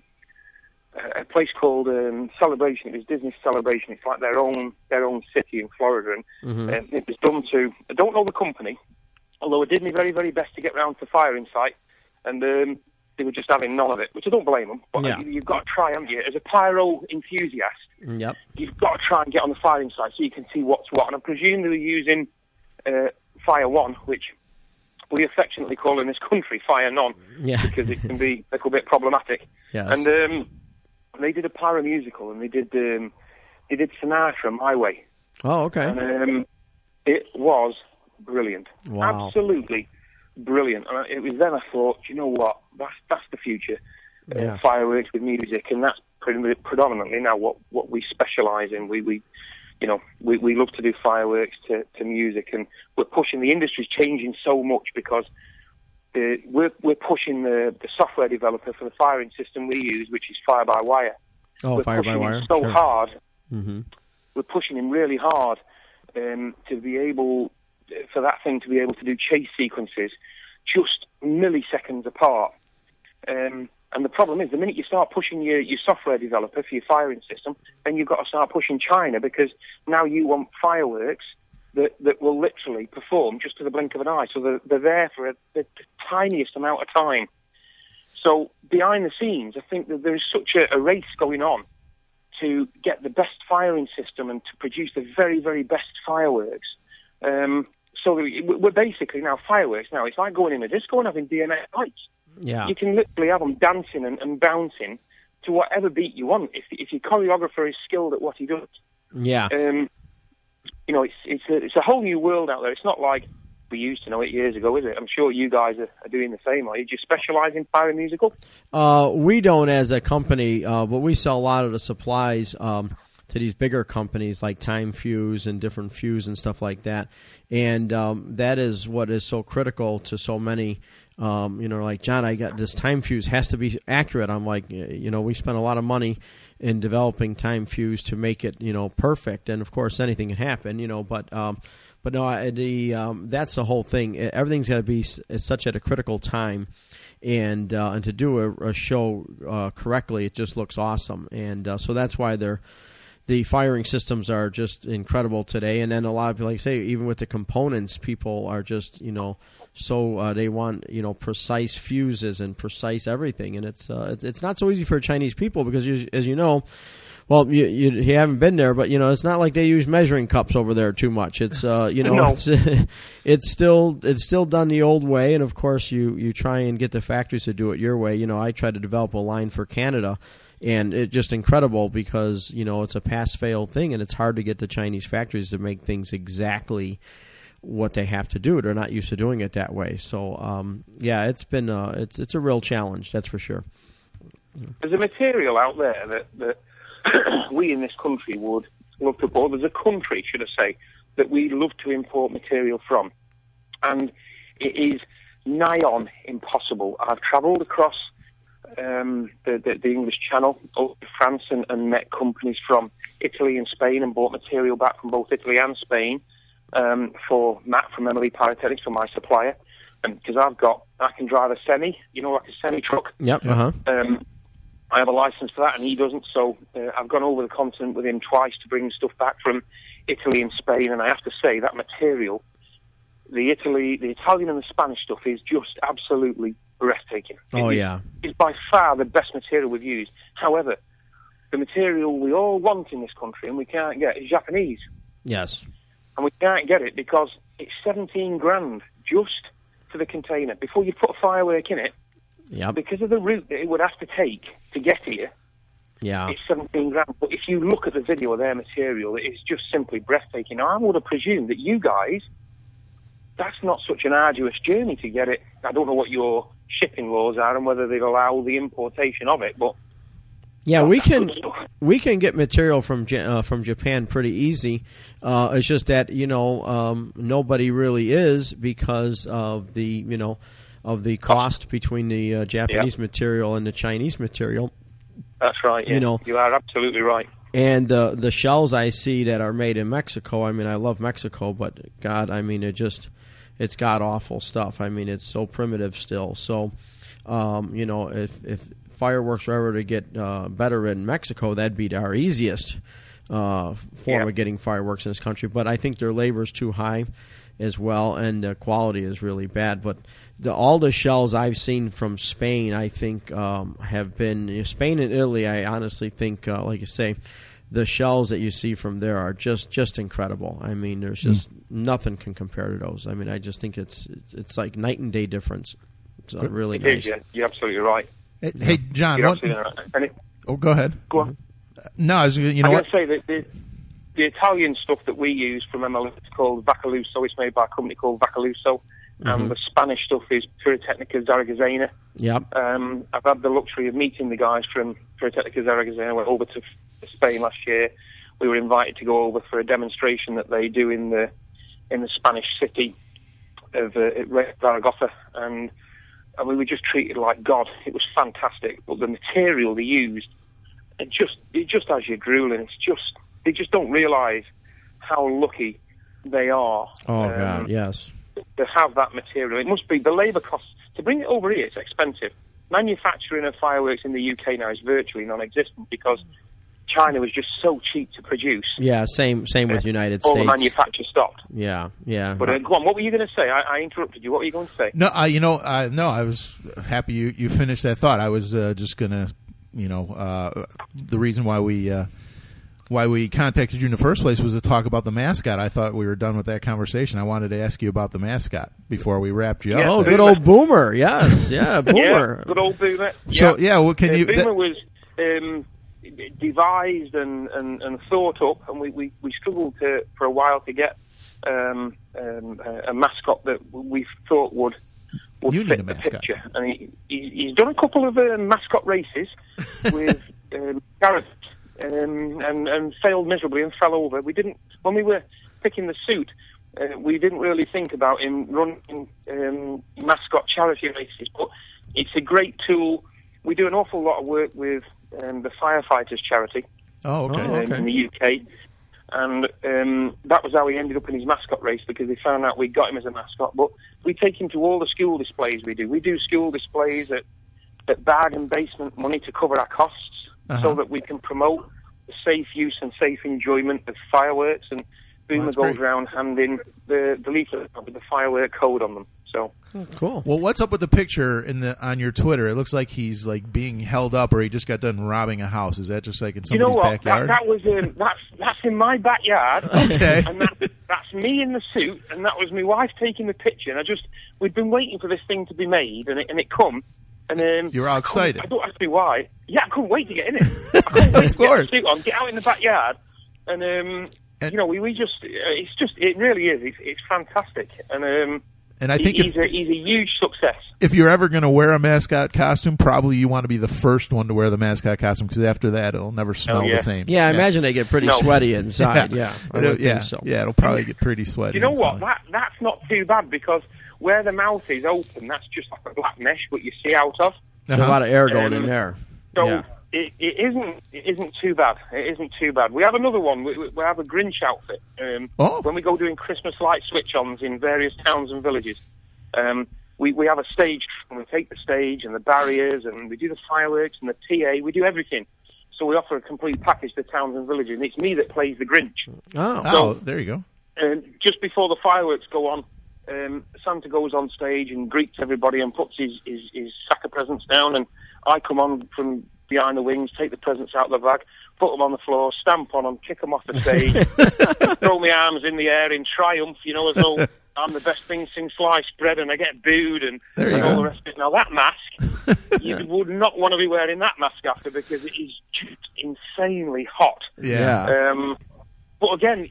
a place called Celebration. It was Disney Celebration. It's like their own city in Florida, and it was done to, I don't know the company, although I did my very, very best to get round to firing site, and they were just having none of it, which I don't blame them. But you've got to try, haven't you? As a pyro enthusiast, you've got to try and get on the firing site so you can see what's what. And I presume they were using Fire One, which we affectionately call in this country Fire None, because it can be a little bit problematic. Yes. And they did a pyro musical, and they did Sinatra My Way. Oh, okay. And it was brilliant. Wow. Absolutely brilliant. And it was then I thought, you know what, that's the future. Fireworks with music, and that's predominantly now what we specialise in. We love to do fireworks to music, and we're pushing. The industry's changing so much because we're pushing the software developer for the firing system we use, which is Fire-by-Wire. Oh, we're Fire-by-Wire. So sure. hard. Mm-hmm. We're pushing him really hard to be able, for that thing to be able to do chase sequences just milliseconds apart. And the problem is, the minute you start pushing your software developer for your firing system, then you've got to start pushing China, because now you want fireworks that will literally perform just to the blink of an eye. So they're there for the tiniest amount of time. So behind the scenes, I think that there is such a race going on to get the best firing system and to produce the very, very best fireworks. So we're basically now fireworks. Now it's like going in a disco and having DMX lights. Yeah. You can literally have them dancing and bouncing to whatever beat you want if your choreographer is skilled at what he does. Yeah. It's a whole new world out there. It's not like we used to know it years ago, is it? I'm sure you guys are doing the same. Are you? Do you specialise in pyro musical? We don't as a company, but we sell a lot of the supplies to these bigger companies like Time Fuse and different Fuse and stuff like that. And that is what is so critical to so many. Like, John, I got this Time Fuse has to be accurate. I'm like, we spent a lot of money in developing Time Fuse to make it, perfect. And of course, anything can happen, but no, that's the whole thing. Everything's got to be such at a critical time, and to do a show correctly, it just looks awesome. And so that's why the firing systems are just incredible today. And then a lot of people, like say, even with the components, people are just, so they want, precise fuses and precise everything. And it's not so easy for Chinese people because, as you know, Well, you haven't been there, but it's not like they use measuring cups over there too much. It's No. it's still done the old way, and of course you try and get the factories to do it your way. I tried to develop a line for Canada, and it's just incredible because it's a pass-fail thing, and it's hard to get the Chinese factories to make things exactly what they have to do. They're not used to doing it that way. So it's been it's a real challenge, that's for sure. There's a material out there that we in this country would love to, or there's a country, should I say, that we love to import material from, and it is nigh on impossible. I've travelled across the English Channel over to France and met companies from Italy and Spain and bought material back from both Italy and Spain for Matt from MLE Pyrotechnics, for my supplier, and because I can drive a semi, like a semi truck. Yep. I have a license for that, and he doesn't. So I've gone over the continent with him twice to bring stuff back from Italy and Spain, and I have to say that material, the Italian and the Spanish stuff, is just absolutely breathtaking. It's by far the best material we've used. However, the material we all want in this country and we can't get is Japanese. Yes. And we can't get it because it's 17 grand just for the container. Before you put a firework in it, because of the route that it would have to take to get here, it's 17 grand. But if you look at the video of their material, it is just simply breathtaking. Now, I would have presumed that you guys, that's not such an arduous journey to get it. I don't know what your shipping laws are and whether they'd allow the importation of it, but we can get material from Japan pretty easy. It's just that nobody really is because of the cost between the Japanese material and the Chinese material. That's right. Yeah. You are absolutely right. And the shells I see that are made in Mexico, I love Mexico, but God, it's god awful stuff. It's so primitive still. So, if fireworks were ever to get better in Mexico, that'd be our easiest form of getting fireworks in this country. But I think their labor is too high as well, and the quality is really bad. But all the shells I've seen from Spain, I think, have been Spain and Italy. I honestly think, like you say, the shells that you see from there are just incredible. There's just nothing can compare to those. I just think it's like night and day difference. It's really nice. You're absolutely right. Hey, John. Right. Go ahead. Go on. No, I was going to say that the Italian stuff that we use from MLE is called Vacaluso. It's made by a company called Vacaluso. And the Spanish stuff is Pirotecnica Zaragoza. Yep. I've had the luxury of meeting the guys from Pirotecnica Zaragoza. I went over to Spain last year. We were invited to go over for a demonstration that they do in the Spanish city of Zaragoza, and we were just treated like God. It was fantastic, but the material they used, it just has you drooling. They just don't realise how lucky they are. Oh God, yes. To have that material. It must be the labour costs to bring it over here. It's expensive. Manufacturing of fireworks in the UK now is virtually non-existent because China was just so cheap to produce. Yeah, same with United all States. All the manufacture stopped. Yeah. But go on, what were you going to say? I interrupted you. What were you going to say? No, I was happy you finished that thought. I was just going to, the reason why we contacted you in the first place was to talk about the mascot. I thought we were done with that conversation. I wanted to ask you about the mascot before we wrapped you up. Oh, good old Boomer. Yes, Boomer. Yeah, good old Boomer. So, Boomer was devised and thought up, and we struggled for a while to get a mascot that we thought would fit the picture. And he's done a couple of mascot races with Gareth. And failed miserably and fell over. When we were picking the suit, we didn't really think about him running mascot charity races, but it's a great tool. We do an awful lot of work with the Firefighters charity in the UK, and that was how he ended up in his mascot race, because they found out we got him as a mascot. But we take him to all the school displays we do. We do school displays at bargain basement money to cover our costs, so that we can promote the safe use and safe enjoyment of fireworks. And Boomer goes around handing the leaflet with the firework code on them. So cool. Well, what's up with the picture on your Twitter? It looks like he's like being held up, or he just got done robbing a house. Is that just like in somebody's backyard? That was that's in my backyard. Okay. And that's me in the suit, and that was my wife taking the picture. And we'd been waiting for this thing to be made, and it come. And you're all excited. I don't ask me why. Yeah, I couldn't wait to get in it. I couldn't wait to get the suit on, get out in the backyard, and we just it really is. It's fantastic, and I think he's a huge success. If you're ever going to wear a mascot costume, probably you want to be the first one to wear the mascot costume, because after that, it'll never smell the same. Yeah, I imagine they get pretty sweaty inside. Yeah, I would think so. Yeah, it'll probably get pretty sweaty. You know what? That's not too bad, because where the mouth is open, that's just like a black mesh, what you see out of. There's a lot of air going in there. So it isn't too bad. It isn't too bad. We have another one. We have a Grinch outfit. When we go doing Christmas light switch-ons in various towns and villages, we have a stage, and we take the stage and the barriers, and we do the fireworks and the TA. We do everything. So we offer a complete package to towns and villages, and it's me that plays the Grinch. Oh, there you go. Just before the fireworks go on, Santa goes on stage and greets everybody and puts his sack of presents down, and I come on from behind the wings, take the presents out of the bag, put them on the floor, stamp on them, kick them off the stage, throw my arms in the air in triumph, as though I'm the best thing since sliced bread, and I get booed and all the rest of it. Now, that mask, you would not want to be wearing that mask after, because it is just insanely hot. Yeah. But again,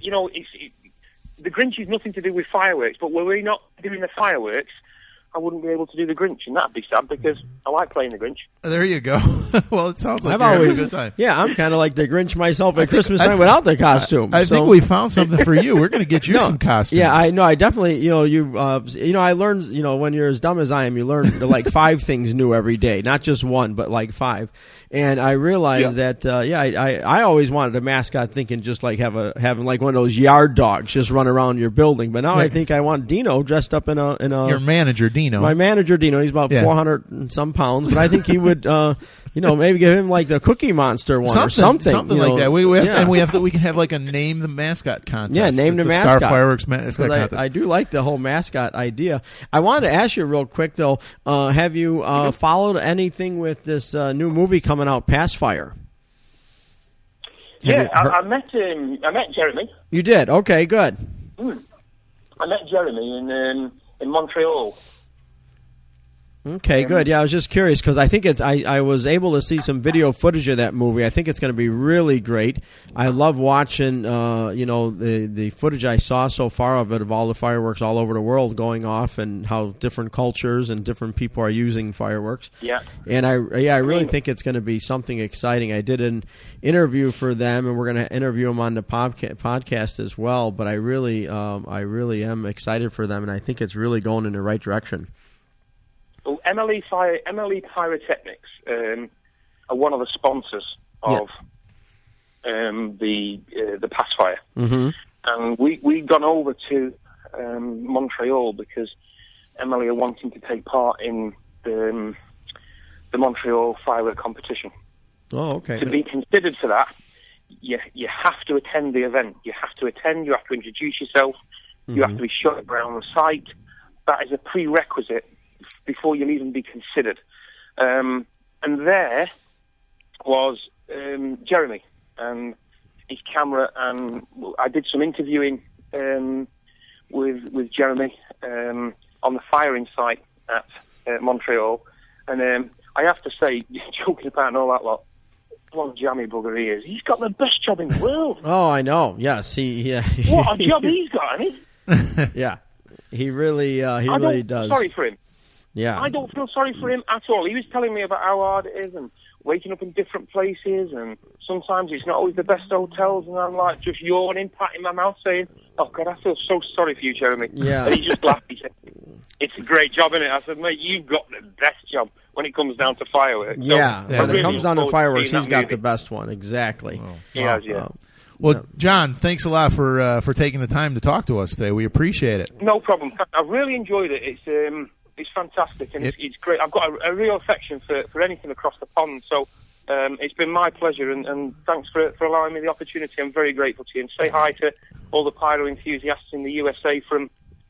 the Grinch is nothing to do with fireworks, but were we not doing the fireworks, I wouldn't be able to do the Grinch, and that'd be sad, because I like playing the Grinch. There you go. Well, it sounds like you're having a good time. Yeah, I'm kind of like the Grinch myself at Christmas time without the costume. I think we found something for you. We're going to get you some costumes. Yeah, I know. I definitely, I learned, when you're as dumb as I am, you learn like 5 things new every day, not just one, but like 5. And I realized that, I always wanted a mascot, thinking just like having like one of those yard dogs just run around your building. But now I think I want Dino dressed up in a your manager Dino. My manager Dino. He's about 400 and some pounds, but I think he would, maybe give him like the Cookie Monster one or something. Something like that. We can have like a name the mascot contest. Yeah, name the mascot. Star Fireworks mascot contest. I do like the whole mascot idea. I wanted to ask you real quick though. Have you followed anything with this new movie coming out, Pacifier? I met Jeremy. You did? Okay, good. I met Jeremy in Montreal. Okay, good. Yeah, I was just curious because I think I was able to see some video footage of that movie. I think it's going to be really great. I love watching, the footage I saw so far of it, of all the fireworks all over the world going off, and how different cultures and different people are using fireworks. Yeah. And I really think it's going to be something exciting. I did an interview for them, and we're going to interview them on the podcast as well. But I really am excited for them, and I think it's really going in the right direction. Well, MLE Pyrotechnics are one of the sponsors of the Pacifier, and we've gone over to Montreal because MLE are wanting to take part in the Montreal firework competition. Oh, okay. To be considered for that, you have to attend the event. You have to attend. You have to introduce yourself. You have to be shot around the site. That is a prerequisite before you'll even be considered. And there was Jeremy and his camera, and I did some interviewing with Jeremy on the firing site at Montreal. And I have to say, joking about and all that lot, what a jammy bugger he is. He's got the best job in the world. Oh, I know. Yes, what a job he's got, hasn't he? Yeah, he really does. Sorry for him. Yeah. I don't feel sorry for him at all. He was telling me about how hard it is and waking up in different places, and sometimes it's not always the best hotels, and I'm like just yawning, patting my mouth saying, oh God, I feel so sorry for you, Jeremy. Yeah. And he just laughed. He said, it's a great job, isn't it? I said, mate, you've got the best job when it comes down to fireworks. Yeah, so when it comes down to fireworks, he's got the best one. Exactly. Oh. He has, yeah. Well, John, thanks a lot for taking the time to talk to us today. We appreciate it. No problem. I really enjoyed it. It's fantastic, and it's great. I've got a real affection for anything across the pond, so it's been my pleasure, and thanks for allowing me the opportunity. I'm very grateful to you, and say hi to all the pyro enthusiasts in the USA from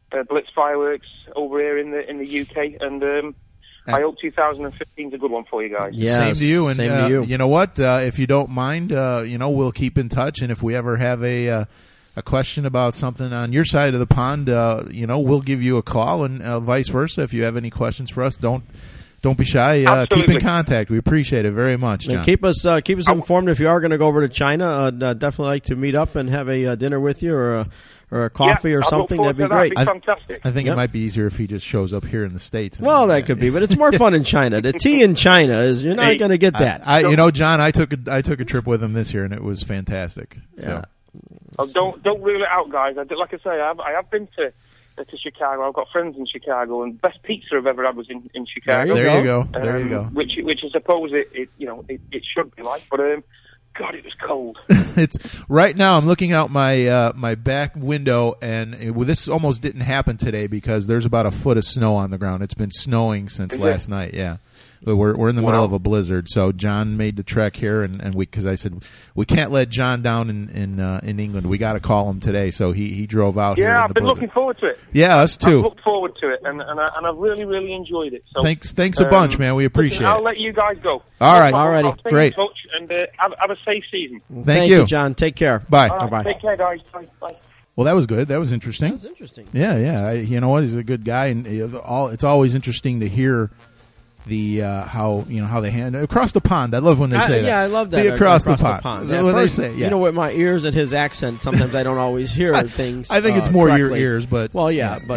Blitz Fireworks over here in the UK, and I hope 2015 is a good one for you guys. Yes, same to you. And same to you. You know what? If you don't mind, we'll keep in touch, and if we ever have a question about something on your side of the pond, we'll give you a call, and vice versa. If you have any questions for us, don't be shy. Keep in contact. We appreciate it very much, John. And keep us informed if you are going to go over to China. I'd definitely like to meet up and have a dinner with you, or a coffee or something. That'd be great. That'd be fantastic. I think it might be easier if he just shows up here in the States. Well, that could be, but it's more fun in China. The tea in China is you're not going to get that. John, I took a trip with him this year, and it was fantastic. So. Oh, don't rule it out, guys. Like I say, I have been to Chicago. I've got friends in Chicago, and best pizza I've ever had was in Chicago. There you go. Which I suppose it should be like, but God, it was cold. It's right now. I'm looking out my back window, and this almost didn't happen today because there's about a foot of snow on the ground. It's been snowing since last night. Yeah. But we're in the middle of a blizzard, so John made the trek here, and because I said we can't let John down in England, we got to call him today, so he drove out here. Yeah, I've been looking forward to it. Yeah, us too. I've looked forward to it, and I've really enjoyed it. So thanks a bunch, man. We appreciate it. I'll let you guys go. All right, I'll stay great. in touch, and have a safe season. Thank you, John. Take care. Bye. Bye. Take care, guys. Bye. Well, that was good. That was interesting. That was interesting. Yeah. You know what? He's a good guy, and it's always interesting to hear the how they handle across the pond. I love when they say that. Yeah, I love that. Across the pond. Yeah, what they say. Yeah. You know, with my ears and his accent, sometimes I don't always hear things. I think it's more correctly. your ears, but but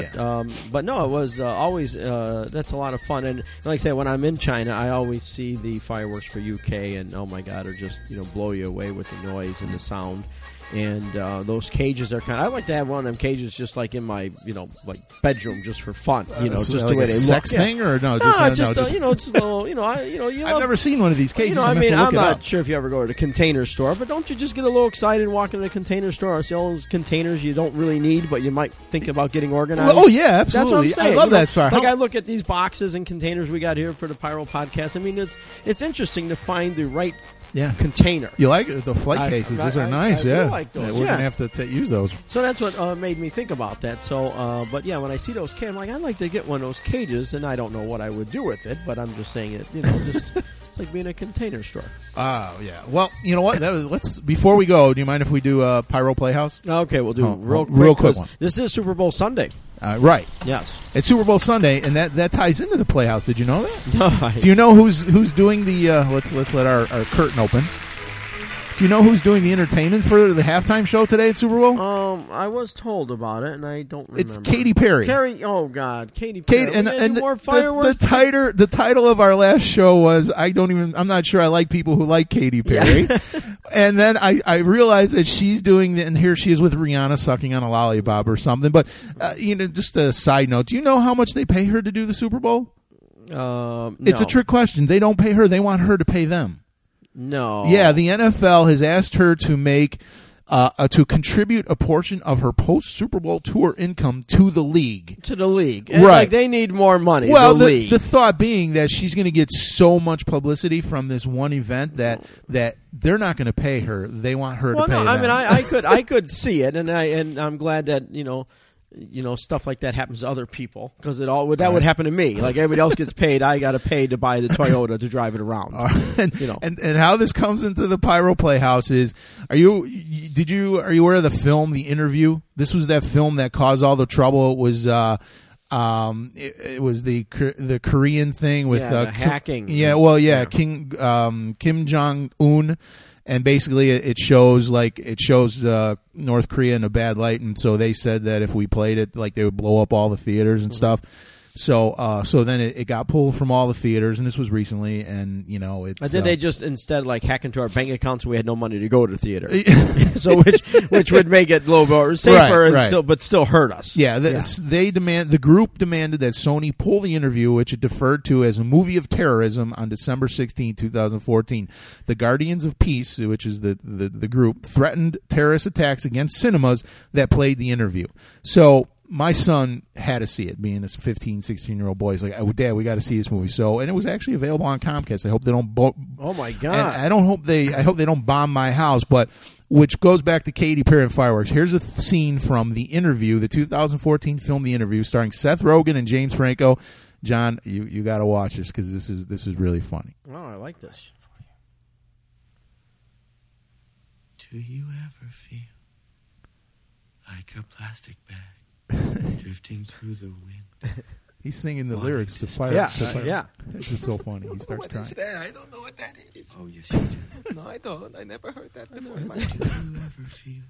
no, it was always that's a lot of fun. And like I say, when I'm in China, I always see the fireworks for UK, and oh my God, are just blow you away with the noise and the sound. And those cages are I like to have one of them cages just like in my bedroom just for fun, just like the way they sex look. thing or no? Just it's a little, I've never seen one of these cages. I'm not sure if you ever go to the Container Store, but don't you just get a little excited walking to the Container Store and see all those containers you don't really need, but you might think about getting organized? Oh yeah, absolutely. That's what I'm saying. I love that. Sorry, I look at these boxes and containers we got here for the Pyro Podcast. I mean, it's interesting to find the right. Yeah, container. You like it? The flight cases? Those are nice. I like those. We're gonna have to use those. So that's what made me think about that. So, but yeah, when I see those cages, I'm like, I'd like to get one of those cages, and I don't know what I would do with it, but I'm just saying it. It's like being a Container Store. Oh yeah. Well, you know what? Let's before we go, do you mind if we do Pyro Playhouse? Okay, we'll do real quick one. This is Super Bowl Sunday. Right. Yes. It's Super Bowl Sunday, and that ties into the Playhouse. Did you know that? No. Do you know who's doing the? Let's let our curtain open. Do you know who's doing the entertainment for the halftime show today at Super Bowl? I was told about it, and I don't remember. It's Katy Perry. Oh God, Katy Perry. And more fireworks. The title of our last show was I'm not sure I like people who like Katy Perry. And then I realized that she's doing and here she is with Rihanna sucking on a lollipop or something. But just a side note, do you know how much they pay her to do the Super Bowl? No. It's a trick question. They don't pay her; they want her to pay them. No. Yeah, the NFL has asked her to make to contribute a portion of her post Super Bowl tour income to the league. And right? They need more money. Well, the thought being that she's going to get so much publicity from this one event that they're not going to pay her. They want her to pay them. I mean, I could see it, and I'm glad that stuff like that happens to other people because that would happen to me. Like everybody else gets paid, I got to pay to buy the Toyota to drive it around. And how this comes into the Pyro Playhouse is: are you aware of the film The Interview? This was that film that caused all the trouble. It was it was the Korean thing with the hacking. Kim Jong-un. And basically, it shows North Korea in a bad light, and so they said that if we played it, like they would blow up all the theaters and stuff. So then it got pulled from all the theaters, and this was recently, and it's. Did they just instead hack into our bank account so we had no money to go to the theater? So which would make it a little more safer and still hurt us. Yeah, the group demanded that Sony pull The Interview, which it deferred to as a movie of terrorism, on December 16, 2014. The Guardians of Peace, which is the group, threatened terrorist attacks against cinemas that played The Interview. So my son had to see it, being a 15, 16-year-old boy. He's like, Dad, we got to see this movie. So, and it was actually available on Comcast. I hope they don't. Oh my God! I hope they don't bomb my house. But which goes back to Katy Perry and fireworks. Here's a scene from The Interview, the 2014 film The Interview, starring Seth Rogen and James Franco. John, you got to watch this because this is really funny. Oh, I like this. Do you ever feel like a plastic bag drifting through the wind? He's singing the lyrics to Fire. Yeah. This is so funny. He starts crying. What is that? I don't know what that is. Oh, yes, you do. No, I don't. I never heard that before. Do you ever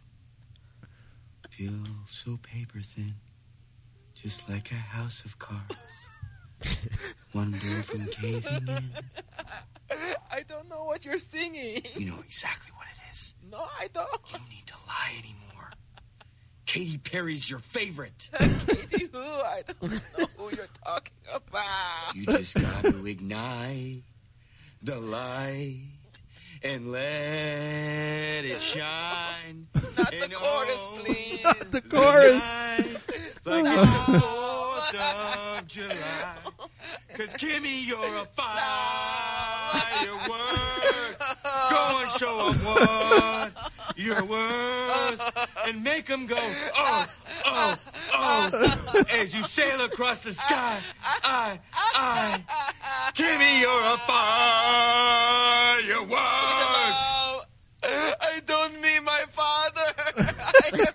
feel so paper thin, just like a house of cards? One door from caving in. I don't know what you're singing. You know exactly what it is. No, I don't. You don't need to lie anymore. Katy Perry's your favorite. Katy who? I don't know who you're talking about. You just got to ignite the light and let it shine. Not the chorus, please. Not the chorus. Like the 4th of July. 'Cause Kimmy, you're a firework. Go and show 'em what you're worth. And make 'em go, oh, oh, oh. As you sail across the sky. Kimmy, you're a firework. I don't mean my father. I am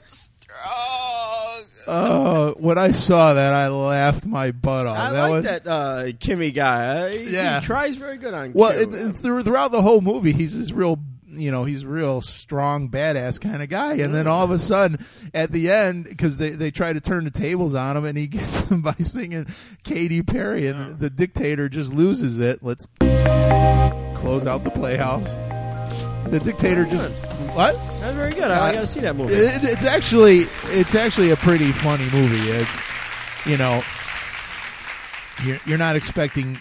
strong. When I saw that, I laughed my butt off. I like that Kimmy guy. He tries very good on. Well, throughout the whole movie, he's this real, he's a real strong, badass kind of guy. And then all of a sudden, at the end, because they try to turn the tables on him, and he gets them by singing Katy Perry, and the dictator just loses it. Let's close out the Playhouse. The dictator just what? That's very good. I got to see that movie. It's actually a pretty funny movie. It's you're not expecting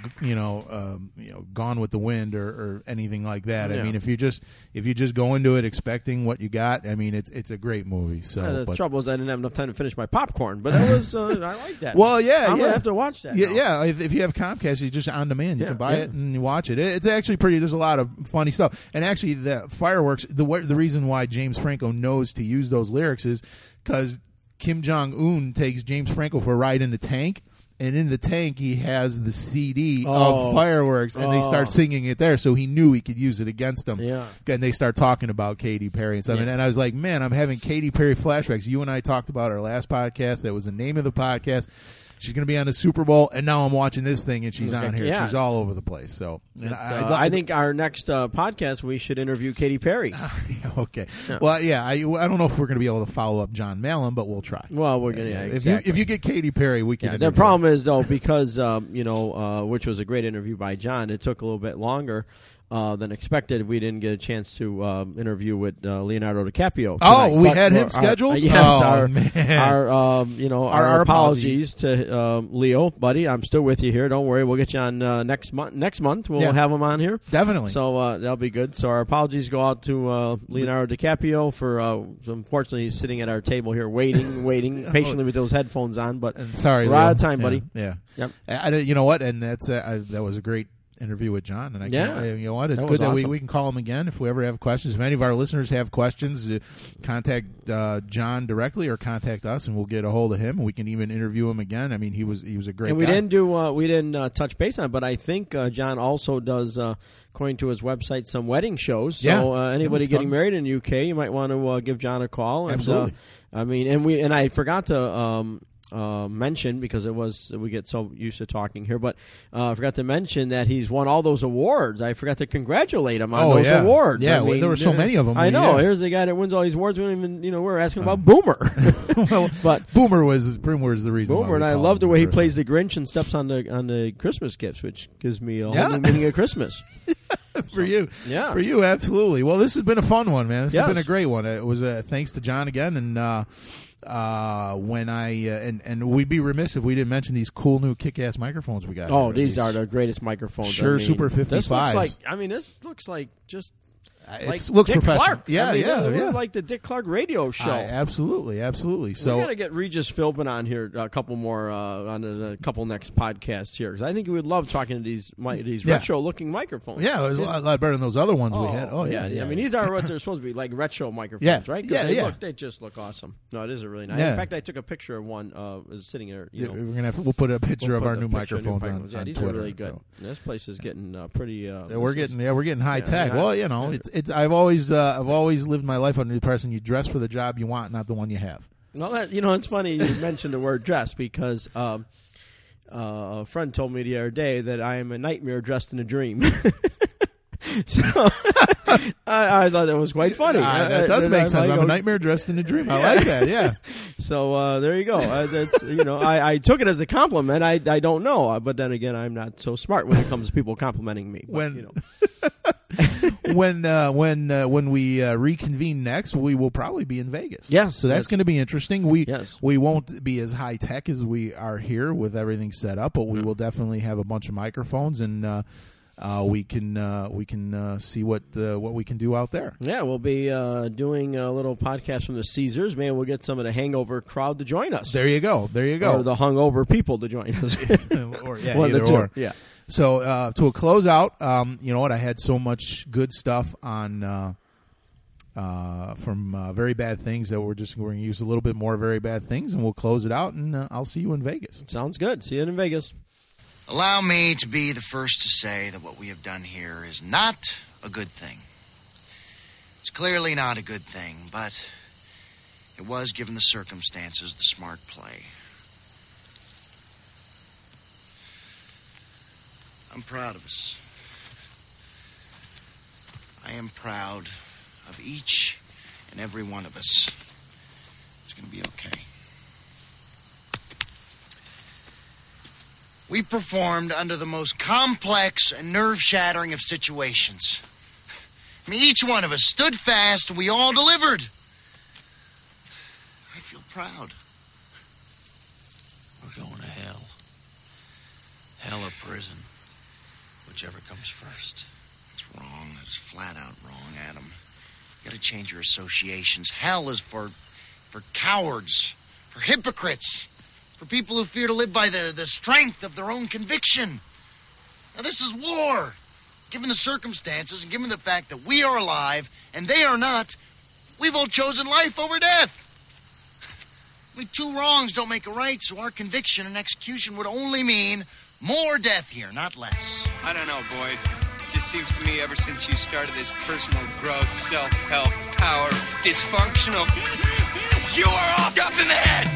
Gone with the Wind or anything like that. Yeah. I mean, if you just go into it expecting what you got, I mean, it's a great movie. So the trouble is I didn't have enough time to finish my popcorn, but that was I like that. Well, yeah, I'm gonna have to watch that. Yeah. If you have Comcast, you just on demand. You can buy it and you watch it. It's actually pretty. There's a lot of funny stuff, and actually the fireworks. The reason why James Franco knows to use those lyrics is because Kim Jong-un takes James Franco for a ride in the tank. And in the tank, he has the CD of fireworks, and they start singing it there. So he knew he could use it against them. Yeah. And they start talking about Katy Perry and stuff. Yeah. And I was like, man, I'm having Katy Perry flashbacks. You and I talked about our last podcast. That was the name of the podcast. She's going to be on the Super Bowl, and now I'm watching this thing, and she's on here. Yeah. She's all over the place. So I think our next podcast, we should interview Katy Perry. Okay. Yeah. Well, yeah, I don't know if we're going to be able to follow up John Mallon, but we'll try. Well, we're going to. If you get Katy Perry, we can. The problem is, though, because which was a great interview by John, it took a little bit longer than expected. We didn't get a chance to interview with Leonardo DiCaprio tonight. Oh, we had him scheduled? Yes. Our apologies to Leo, buddy. I'm still with you here. Don't worry. We'll get you on next month. We'll have him on here. Definitely. So that'll be good. So our apologies go out to Leonardo DiCaprio for unfortunately he's sitting at our table here waiting patiently with those headphones on. But sorry, we're out of time, buddy. Yeah. Yep. You know what? And that's that was a great interview with John, and you know what? It's good that awesome. we can call him again if we ever have questions. If any of our listeners have questions, contact John directly or contact us, and we'll get a hold of him. And we can even interview him again. I mean, he was a great. And we guy. didn't touch base on it, but I think John also does. According to his website, some wedding shows. So anybody getting married in the UK, you might want to give John a call. And, absolutely. I forgot to. Mention because we get so used to talking here, but I forgot to mention that he's won all those awards. I forgot to congratulate him on those awards. Yeah, there were so many of them. I know. Here's the guy that wins all these awards. We don't even. We're asking about Boomer. Well, but Boomer was the reason. Boomer, and I love the way he plays the Grinch and steps on the Christmas gifts, which gives me a whole new meaning of Christmas. For you, absolutely. Well, this has been a fun one, man. This has been a great one. It was thanks to John again, and. When and we'd be remiss if we didn't mention these cool new kick-ass microphones we got. These are the greatest microphones. Sure, Super 55. This looks like just It looks Dick professional. Clark. Yeah, I mean, yeah. Like the Dick Clark radio show. Absolutely. So we're gonna get Regis Philbin on here a couple more on a couple next podcasts here because I think we would love talking to these retro looking microphones. Yeah, it was a lot better than those other ones we had. Oh yeah. I mean, these are what they're supposed to be, like retro microphones, right? They just look awesome. No, it is a really nice. Yeah. In fact, I took a picture of one sitting there. We'll put a picture of our new microphones on. Yeah, these Twitter, are really good. So. This place is getting pretty. We're getting high tech. Well, it's I've always lived my life under the impression you dress for the job you want, not the one you have. Well, it's funny you mentioned the word dress because a friend told me the other day that I am a nightmare dressed in a dream. So I thought that was quite funny. That does make sense. I'm a nightmare dressed in a dream. I like that. Yeah. So there you go. That's I took it as a compliment. I don't know, but then again, I'm not so smart when it comes to people complimenting me. But, when we reconvene next, we will probably be in Vegas. Yes, so that's going to be interesting. We won't be as high tech as we are here with everything set up, but we will definitely have a bunch of microphones and. We can see what we can do out there. Yeah, we'll be doing a little podcast from the Caesars. Maybe we'll get some of the hangover crowd to join us. There you go. Or the hungover people to join us. Either or. Yeah. So to close out, you know what? I had so much good stuff on from Very Bad Things that we're going to use a little bit more Very Bad Things, and we'll close it out. And I'll see you in Vegas. Sounds good. See you in Vegas. Allow me to be the first to say that what we have done here is not a good thing. It's clearly not a good thing, but it was, given the circumstances, the smart play. I'm proud of us. I am proud of each and every one of us. It's going to be okay. We performed under the most complex and nerve-shattering of situations. I mean, each one of us stood fast and we all delivered. I feel proud. We're going to hell. Hell or prison. Whichever comes first. That's wrong. That is flat out wrong, Adam. You gotta change your associations. Hell is for cowards, for hypocrites. For people who fear to live by the strength of their own conviction. Now, this is war. Given the circumstances and given the fact that we are alive and they are not, we've all chosen life over death. I mean, two wrongs don't make a right, so our conviction and execution would only mean more death here, not less. I don't know, Boyd. It just seems to me ever since you started this personal growth, self-help, power, dysfunctional, you are all up in the head.